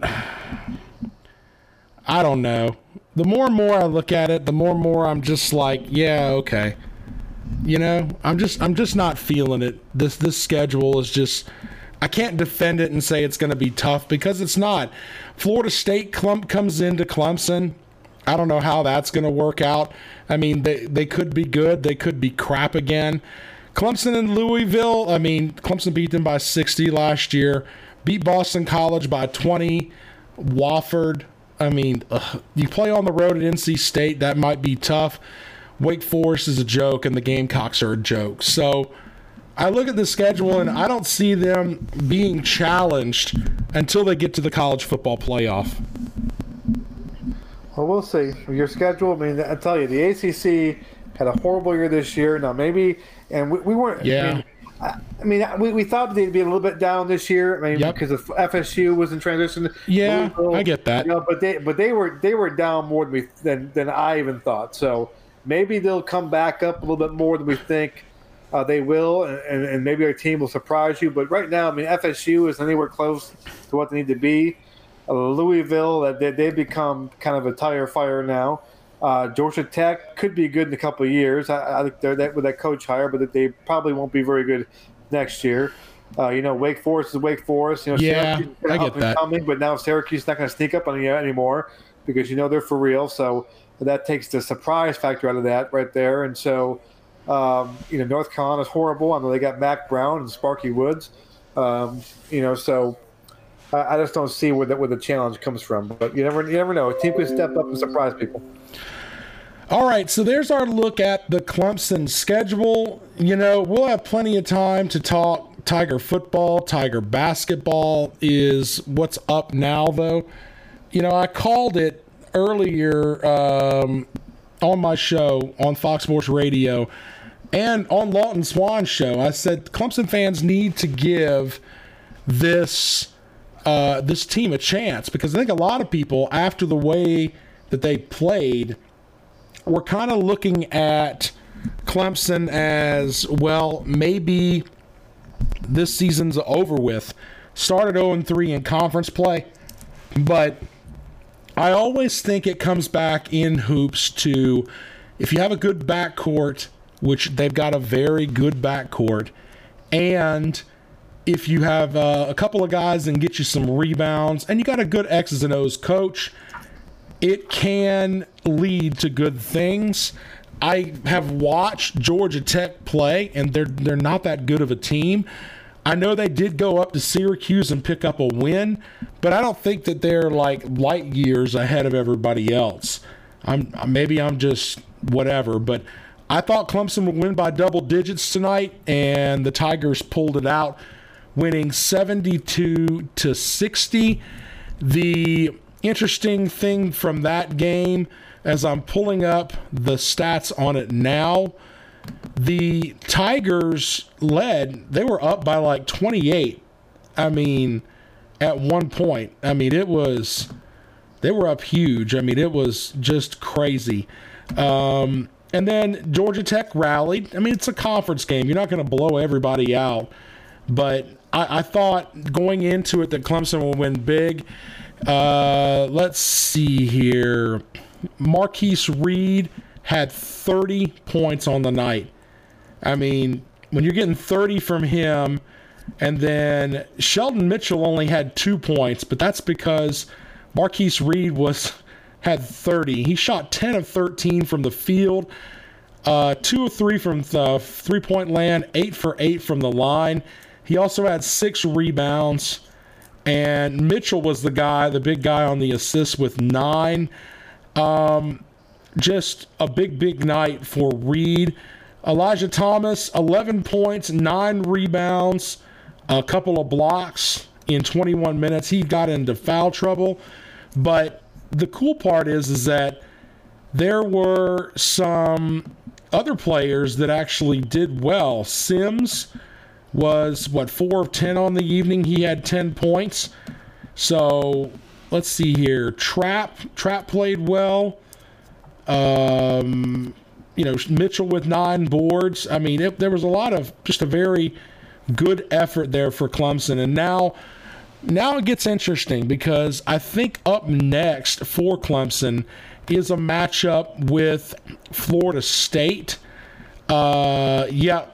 know. The more and more I look at it, the more and more I'm just like, yeah, okay. You know, I'm just not feeling it. This schedule is just, I can't defend it and say it's going to be tough because it's not. Florida State comes into Clemson. I don't know how that's going to work out. I mean, they could be good. They could be crap again. Clemson and Louisville, I mean, Clemson beat them by 60 last year. Beat Boston College by 20. Wofford, I mean, you play on the road at NC State, that might be tough. Wake Forest is a joke, and the Gamecocks are a joke. So I look at the schedule, and I don't see them being challenged until they get to the college football playoff. Well, we'll see. Your schedule, I mean, I tell you, the ACC had a horrible year this year. Now, maybe, and we weren't. Yeah. We thought they'd be a little bit down this year. I mean, Yep. because of FSU was in transition. Yeah, Louisville, I get that. You know, but they were down more than I even thought. So maybe they'll come back up a little bit more than we think they will, and maybe our team will surprise you. But right now, I mean, FSU is anywhere close to what they need to be. Louisville, they've become kind of a tire fire now. Georgia Tech could be good in a couple of years. I think they're with that coach hire, but they probably won't be very good next year. Wake Forest is Wake Forest. Yeah, Syracuse I get that. coming, but now Syracuse is not going to sneak up on you anymore because they're for real. So that takes the surprise factor out of that right there. And so, North Carolina is horrible. I know they got Mac Brown and Sparky Woods. So I just don't see where the challenge comes from. But you never know. A team could step up and surprise people. All right, so there's our look at the Clemson schedule. We'll have plenty of time to talk Tiger football. Tiger basketball is what's up now, though. I called it earlier on my show on Fox Sports Radio and on Lawton Swan's show. I said Clemson fans need to give this team a chance because I think a lot of people, after the way that they played, we're kind of looking at Clemson as, well, maybe this season's over with. Started 0-3 in conference play, but I always think it comes back in hoops to if you have a good backcourt, which they've got a very good backcourt, and if you have a couple of guys and get you some rebounds, and you got a good X's and O's coach, it can lead to good things. I have watched Georgia Tech play, and they're not that good of a team. I know they did go up to Syracuse and pick up a win, but I don't think that they're like light years ahead of everybody else. Maybe I'm just whatever, but I thought Clemson would win by double digits tonight, and the Tigers pulled it out, winning 72-60. The interesting thing from that game, as I'm pulling up the stats on it now, the Tigers led. They were up by like 28. I mean, at one point. I mean, they were up huge. I mean, it was just crazy. And then Georgia Tech rallied. I mean, it's a conference game. You're not going to blow everybody out. But I thought going into it that Clemson will win big. Let's see here. Marquise Reed had 30 points on the night. I mean, when you're getting 30 from him, and then Sheldon Mitchell only had 2 points, but that's because Marquise Reed had 30. He shot 10 of 13 from the field, 2 of 3 from the three-point land, 8 for 8 from the line. He also had 6 rebounds. And Mitchell was the big guy on the assists with 9. Just a big night for Reed. Elijah Thomas, 11 points, 9 rebounds, a couple of blocks in 21 minutes. He got into foul trouble. But the cool part is that there were some other players that actually did well. Sims was 4 of 10 on the evening. He had 10 points. So let's see here. Trapp played well. Mitchell with 9 boards. I mean, there was a lot of just a very good effort there for Clemson. And now it gets interesting because I think up next for Clemson is a matchup with Florida State. No.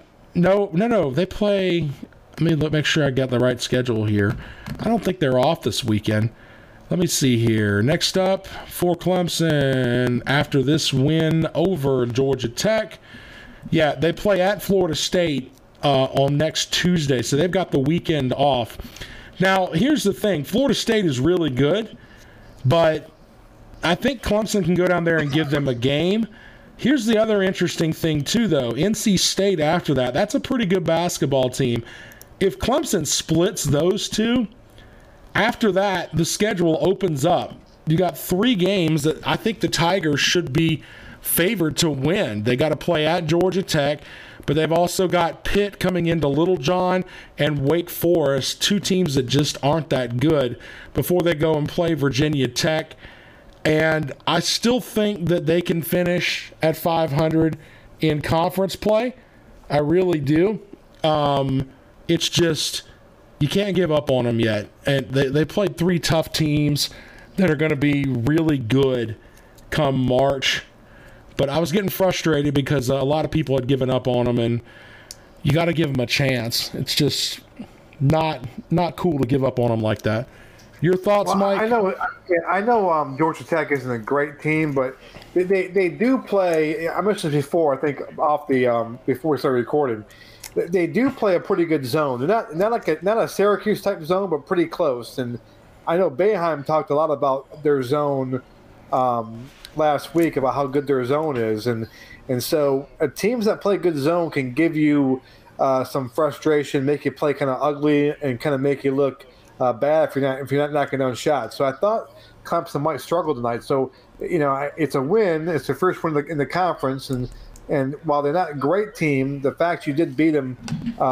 They play. Let me make sure I got the right schedule here. I don't think they're off this weekend. Let me see here. Next up for Clemson, after this win over Georgia Tech, they play at Florida State on next Tuesday, so they've got the weekend off. Now, here's the thing. Florida State is really good, but I think Clemson can go down there and give them a game. Here's the other interesting thing, too, though. NC State after that, that's a pretty good basketball team. If Clemson splits those two, after that, the schedule opens up. You got 3 games that I think the Tigers should be favored to win. They got to play at Georgia Tech, but they've also got Pitt coming into Little John and Wake Forest, 2 teams that just aren't that good, before they go and play Virginia Tech. And I still think that they can finish at 500 in conference play. I really do. It's just, you can't give up on them yet. And they played 3 tough teams that are going to be really good come March. But I was getting frustrated because a lot of people had given up on them, and you got to give them a chance. It's just not cool to give up on them like that. Your thoughts, Mike? I know Georgia Tech isn't a great team, but they do play. I mentioned this before, I think, off the before we started recording. They do play a pretty good zone. They're not a Syracuse type zone, but pretty close. And I know Boeheim talked a lot about their zone last week, about how good their zone is, and so teams that play good zone can give you some frustration, make you play kind of ugly, and kind of make you look bad if you're not knocking down shots. So I thought Clemson might struggle tonight. So it's a win. It's the first one in the conference, and while they're not a great team, the fact you did beat them,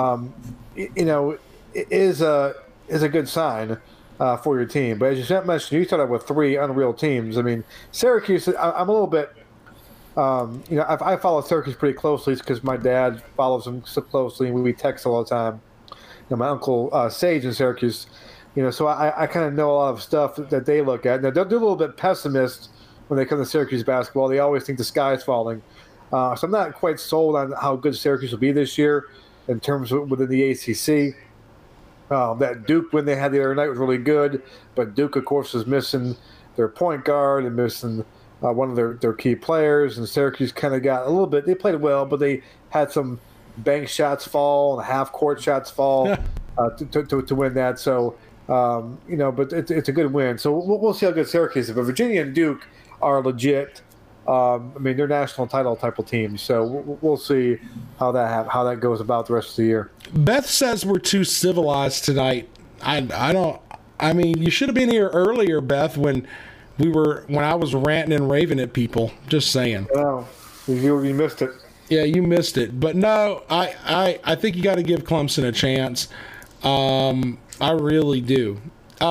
is a good sign for your team. But as you mentioned, you started with 3 unreal teams. I mean, Syracuse, I'm a little bit, I follow Syracuse pretty closely because my dad follows them so closely, and we text all the time. My uncle Sage in Syracuse, so I kind of know a lot of stuff that they look at. Now, they're a little bit pessimist when they come to Syracuse basketball. They always think the sky is falling. So I'm not quite sold on how good Syracuse will be this year in terms of within the ACC. That Duke win they had the other night was really good, but Duke, of course, is missing their point guard and missing one of their key players, and Syracuse kind of got a little bit – they played well, but they had some bank shots fall and half-court shots fall to win that. So, but it's a good win. So we'll see how good Syracuse is. But Virginia and Duke are legit. They're national title type of teams, so we'll see how that goes about the rest of the year. Beth says we're too civilized tonight. You should have been here earlier, Beth, when I was ranting and raving at people. Just saying. Oh, you missed it. Yeah, you missed it. But no, I think you got to give Clemson a chance. I really do.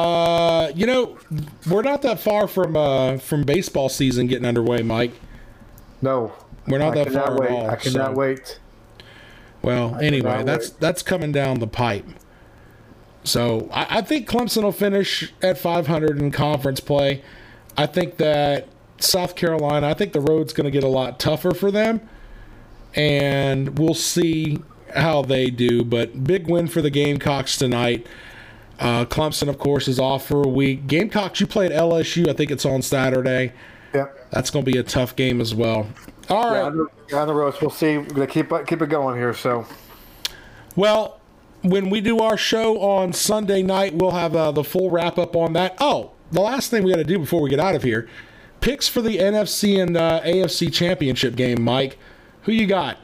We're not that far from baseball season getting underway, Mike. No, we're not that far at all. I cannot wait. Well, anyway, that's coming down the pipe. So I think Clemson will finish at 500 in conference play. I think that South Carolina, I think the road's going to get a lot tougher for them, and we'll see how they do. But big win for the Gamecocks tonight. Clemson, of course, is off for a week. Gamecocks, you play at LSU. I think it's on Saturday. Yep. That's going to be a tough game as well. All right. On the road. We'll see. We're going to keep it going here. So, well, when we do our show on Sunday night, we'll have the full wrap-up on that. Oh, the last thing we got to do before we get out of here, picks for the NFC and AFC championship game, Mike. Who you got?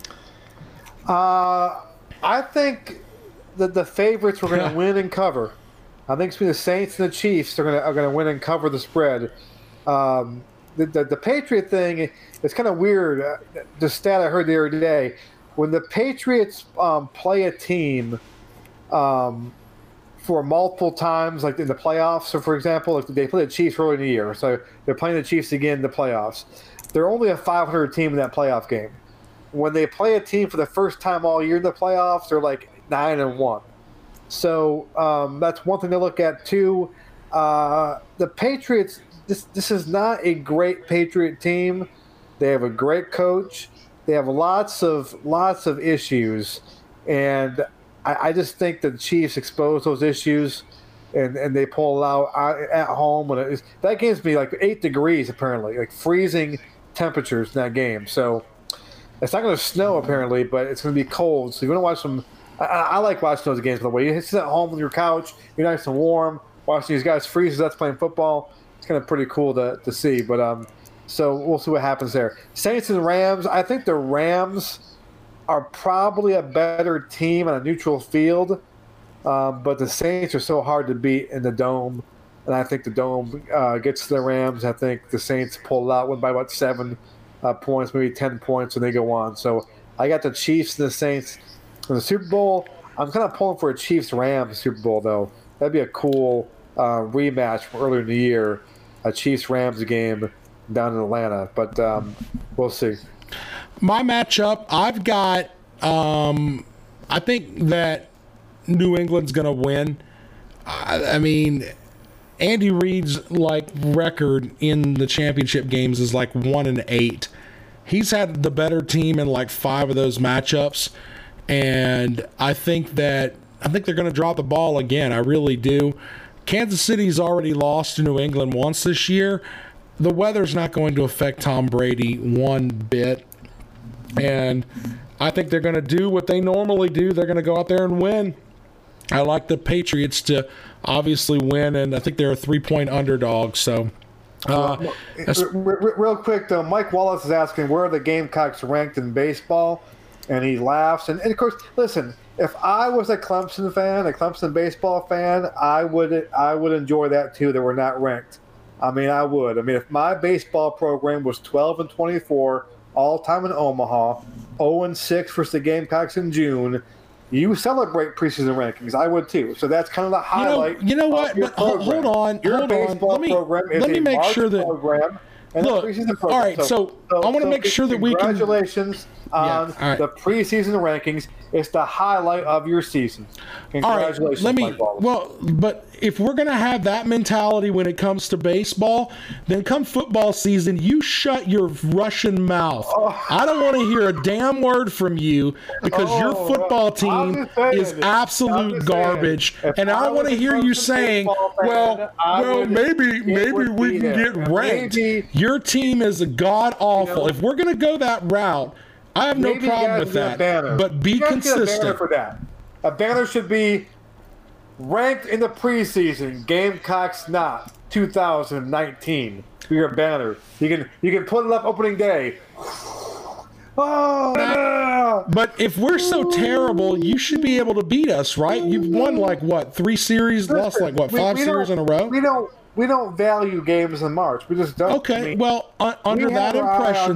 I think the favorites were going to win and cover. I think it's between the Saints and the Chiefs are going to win and cover the spread. The Patriot thing is kind of weird. The stat I heard the other day, when the Patriots play a team for multiple times, like in the playoffs. So, for example, if they play the Chiefs early in the year, so they're playing the Chiefs again in the playoffs. They're only a 500 team in that playoff game. When they play a team for the first time all year in the playoffs, they're like 9-1. So that's one thing to look at too. The Patriots. This is not a great Patriot team. They have a great coach. They have lots of issues, and I just think the Chiefs expose those issues, and they pull it out at home. That game's be like 8 degrees apparently, like freezing temperatures in that game. So it's not going to snow apparently, but it's going to be cold. So you want to watch some. I like watching those games. By the way, you sit at home on your couch, you're nice and warm, watching these guys freeze. That's playing football. It's kind of pretty cool to see. But so we'll see what happens there. Saints and Rams. I think the Rams are probably a better team on a neutral field, but the Saints are so hard to beat in the Dome, and I think the Dome gets to the Rams. I think the Saints pull out, win by about 7 points, maybe 10 points, and they go on. So I got the Chiefs and the Saints in the Super Bowl. I'm kind of pulling for a Chiefs-Rams Super Bowl, though. That'd be a cool rematch from earlier in the year, a Chiefs-Rams game down in Atlanta. But we'll see. My matchup, I've got, I think that New England's going to win. I mean, Andy Reid's record in the championship games is 1-8. He's had the better team in 5 of those matchups, and I think they're going to drop the ball again. I really do. Kansas City's already lost to New England once this year. The weather's not going to affect Tom Brady one bit. And I think they're going to do what they normally do. They're going to go out there and win. I like the Patriots to obviously win, and I think they're a 3-point underdog. So, real quick though, Mike Wallace is asking where are the Gamecocks ranked in baseball, and he laughs. And of course, listen, if I was a Clemson fan, a Clemson baseball fan, I would enjoy that too. That we're not ranked. I mean, I would. I mean, if my baseball program was 12-24. All-time in Omaha, 0-6 versus the Gamecocks in June. You celebrate preseason rankings. I would too. So that's kind of the highlight. You know what? But hold on. Your baseball program is let me a make March sure that program and look. a preseason program. All right, so I want to make sure that we can. Congratulations on the preseason rankings. It's the highlight of your season. Congratulations, Mike Wallace. Well, but if we're going to have that mentality when it comes to baseball, then come football season, you shut your Russian mouth. I don't want to hear a damn word from you because your football team is absolute garbage. And I want to hear you saying, well, maybe we can get ranked. Your team is god-awful. If we're going to go that route, I have no problem with that, but be consistent. A banner for that. A banner should be ranked in the preseason. Gamecocks not 2019. For your banner, you can put it up opening day. But if we're so terrible, you should be able to beat us, right? You've won 3 series, lost 5 series in a row. We don't value games in March. We just don't. Okay, under that impression,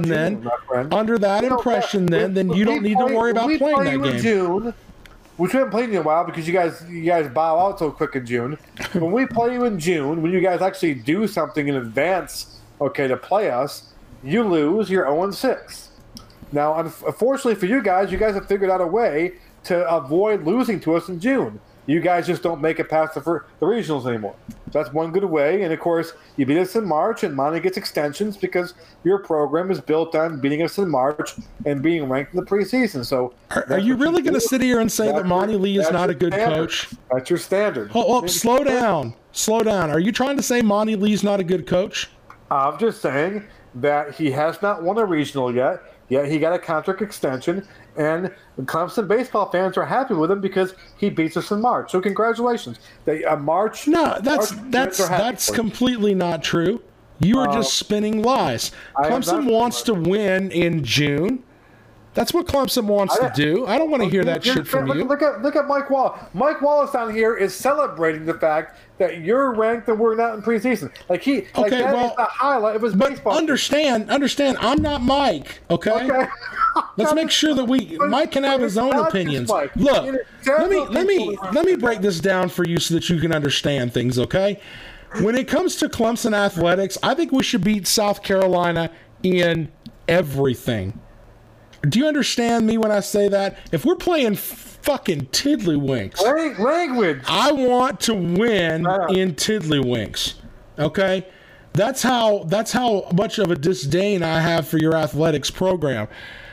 then you don't need to worry about playing that game. In June, which we haven't played in a while because you guys bow out so quick in June. When we play you in June, when you guys actually do something in advance, to play us, you lose. You're 0-6. Now, unfortunately for you guys have figured out a way to avoid losing to us in June. You guys just don't make it past the regionals anymore. That's one good way. And, of course, you beat us in March, and Monty gets extensions because your program is built on beating us in March and being ranked in the preseason. So, are you really going to sit here and say that Monty Lee is not a good coach? That's your standard. Slow down. Slow down. Are you trying to say Monty Lee's not a good coach? I'm just saying that he has not won a regional yet. Yet he got a contract extension, and Clemson baseball fans are happy with him because he beats us in March. So congratulations. March. No, that's completely not true. You are just spinning lies. Clemson wants to win in June. That's what Clemson wants to do. I don't want to hear that shit from you. Look at Mike Wallace. Mike Wallace down here is celebrating the fact that you're ranked and we're not in preseason. That is the highlight of his baseball. Understand. I'm not Mike. Okay. Let's make sure that Mike can have his own opinions. Look, let me break this down for you so that you can understand things. Okay. When it comes to Clemson athletics, I think we should beat South Carolina in everything. Do you understand me when I say that? If we're playing fucking tiddlywinks, language, I want to win in tiddlywinks. Okay, that's how much of a disdain I have for your athletics program.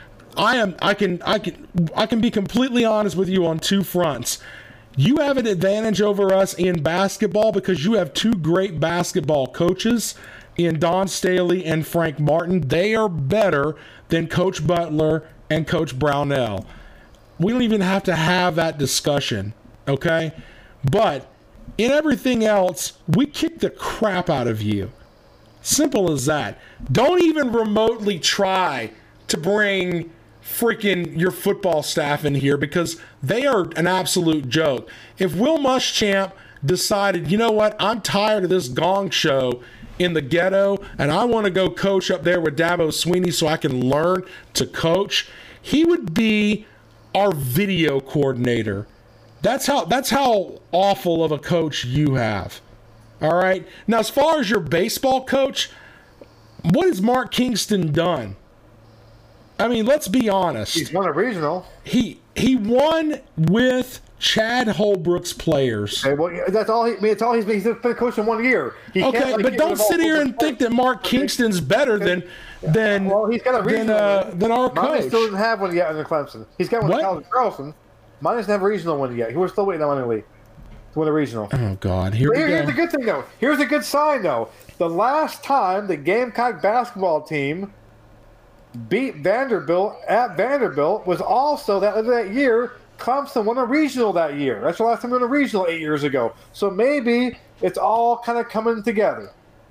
I can be completely honest with you on two fronts. You have an advantage over us in basketball because you have two great basketball coaches in Don Staley and Frank Martin. They are better than Coach Butler and Coach Brownell. We don't even have to have that discussion, okay? But in everything else, we kick the crap out of you. Simple as that. Don't even remotely try to bring freaking your football staff in here because they are an absolute joke. If Will Muschamp decided, you know what, I'm tired of this gong show in the ghetto and I want to go coach up there with Dabo Swinney so I can learn to coach, he would be our video coordinator. That's how awful of a coach you have. All right. Now, as far as your baseball coach, what has Mark Kingston done? I mean, let's be honest. He's won a regional. He won with Chad Holbrook's players. Okay, well, that's all. He's been coaching 1 year. But don't sit here and think that Mark Kingston's better than he's got a regional than our coach. Mine still doesn't have one yet under Clemson. He's got one in College Charleston. Mine doesn't have a regional one yet. We're still waiting on one to win a regional. Oh God! Here's the good thing though. Here's a good sign though. The last time the Gamecock basketball team beat Vanderbilt at Vanderbilt was also that year. Clemson won a regional that year. That's the last time we won a regional 8 years ago. So maybe it's all kind of coming together.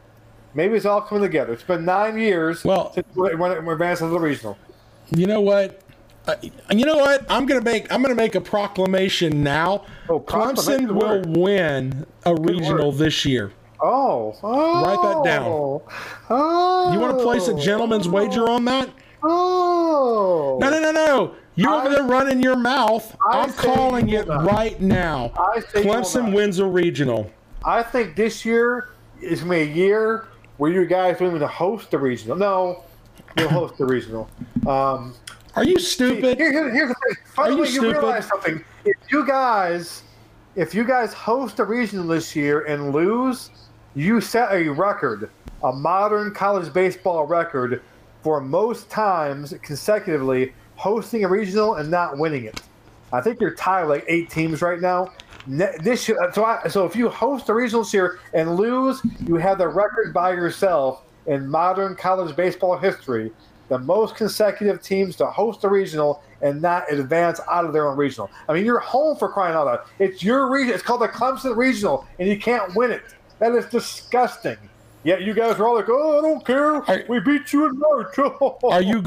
It's been 9 years since we're advanced to the regional. You know what? I'm gonna make a proclamation now. Clemson will win a regional this year. Oh, write that down. You want to place a gentleman's wager on that? Oh, no. You're over there running your mouth. I'm calling it right now. Clemson wins a regional. I think this year is going to be a year where you guys will even host the regional. No, you'll host the regional. Are you stupid? Here's the thing. By the way, you realize something. If you guys host a regional this year and lose, you set a record, a modern college baseball record for most times consecutively hosting a regional and not winning it. I think you're tied like 8 teams right now. So if you host a regional this year and lose, you have the record by yourself in modern college baseball history. The most consecutive teams to host a regional and not advance out of their own regional. I mean, you're home for crying out loud. It's your region. It's called the Clemson Regional, and you can't win it. That is disgusting. Yet you guys are all like, "Oh, I don't care. We beat you in March." Are you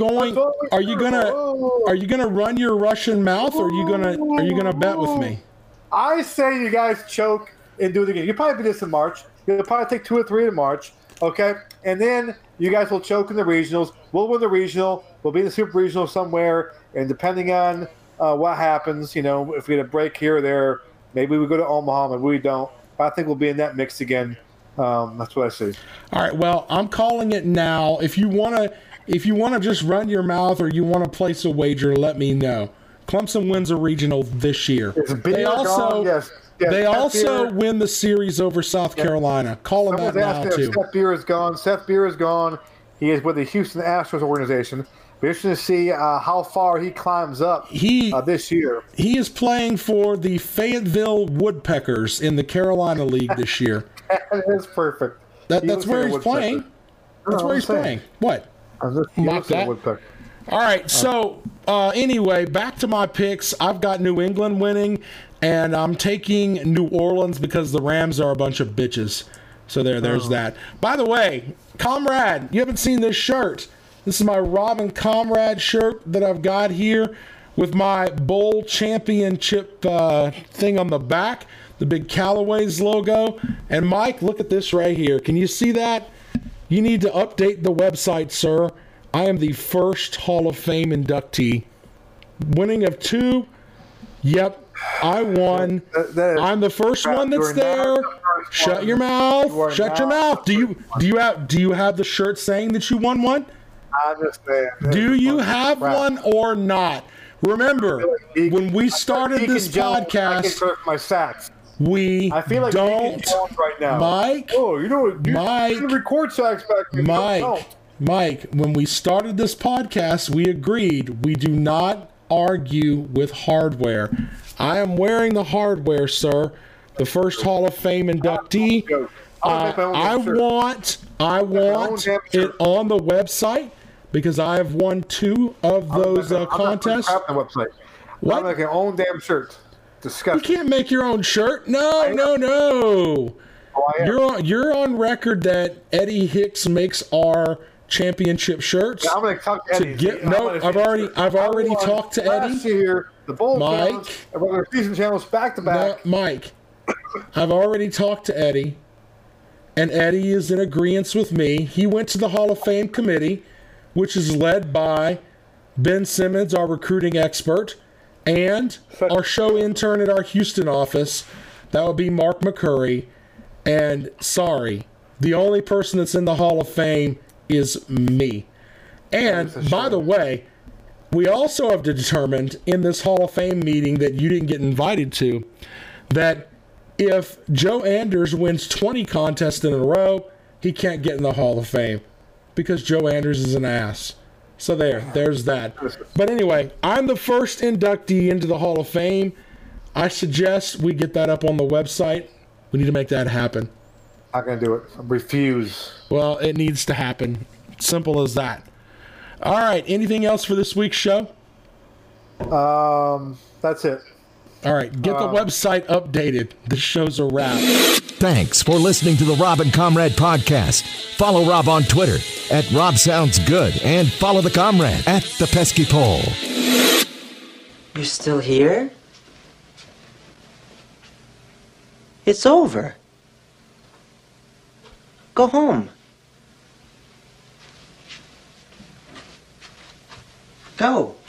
gonna run your Russian mouth, or are you gonna bet with me? I say you guys choke and do it again. You probably beat this in March. You'll probably take 2 or 3 in March. Okay, and then you guys will choke in the regionals. We'll win the regional. We'll be in the super regional somewhere, and depending on what happens, if we get a break here or there, maybe we go to Omaha, maybe we don't. But I think we'll be in that mix again. That's what I see. All right. Well, I'm calling it now. If you wanna just run your mouth or you want to place a wager, let me know. Clemson wins a regional this year. They also win the series over South Carolina. Call him that now too. Seth Beer is gone. Seth Beer is gone. He is with the Houston Astros organization. We're interested to see how far he climbs up this year. He is playing for the Fayetteville Woodpeckers in the Carolina League this year. That is perfect. That's where he's playing. That's where he's playing. What? Mock that. All right. So anyway, back to my picks. I've got New England winning, and I'm taking New Orleans because the Rams are a bunch of bitches. So there's that. By the way, comrade, you haven't seen this shirt. This is my Robin Comrade shirt that I've got here with my bowl championship thing on the back, the big Callaway's logo. And Mike, look at this right here. Can you see that? You need to update the website, sir. I am the first Hall of Fame inductee. Winning of 2. Yep, I won. I'm the first one that's there. Shut your mouth. Shut your mouth. Do you have the shirt saying that you won one? I'm just saying. Do you have one or not? Remember, when we started this podcast, my sacks. I feel like don't. Right now. Mike. Oh, you know, Mike. You record sacks back there. Mike. When we started this podcast, we agreed we do not argue with hardware. I am wearing the hardware, sir. The first Hall of Fame inductee. I want it on the website because I have won 2 of those contests. What? I'm making my own damn shirt. Disgusting. You can't make your own shirt. No. Oh, you're on record that Eddie Hicks makes our championship shirts. Yeah, I'm going to talk to Eddie. I've already talked to Eddie. Last year, the bowl Mike, challenge, season channels back to back. Mike, I've already talked to Eddie, and Eddie is in agreement with me. He went to the Hall of Fame committee, which is led by Ben Simmons, our recruiting expert, and our show intern at our Houston office. That would be Mark McCurry. And sorry, the only person that's in the Hall of Fame is me. And by the way, we also have determined in this Hall of Fame meeting that you didn't get invited to, that if Joe Anders wins 20 contests in a row, he can't get in the Hall of Fame because Joe Anders is an ass. So there's that. But anyway, I'm the first inductee into the Hall of Fame. I suggest we get that up on the website. We need to make that happen. Not going to do it. I refuse. Well, it needs to happen. Simple as that. All right. Anything else for this week's show? That's it. All right. Get the website updated. The show's a wrap. Thanks for listening to the Rob and Comrade podcast. Follow Rob on Twitter at Rob Sounds Good and follow the Comrade at The Pesky Pole. You're still here? It's over. Go home. Go.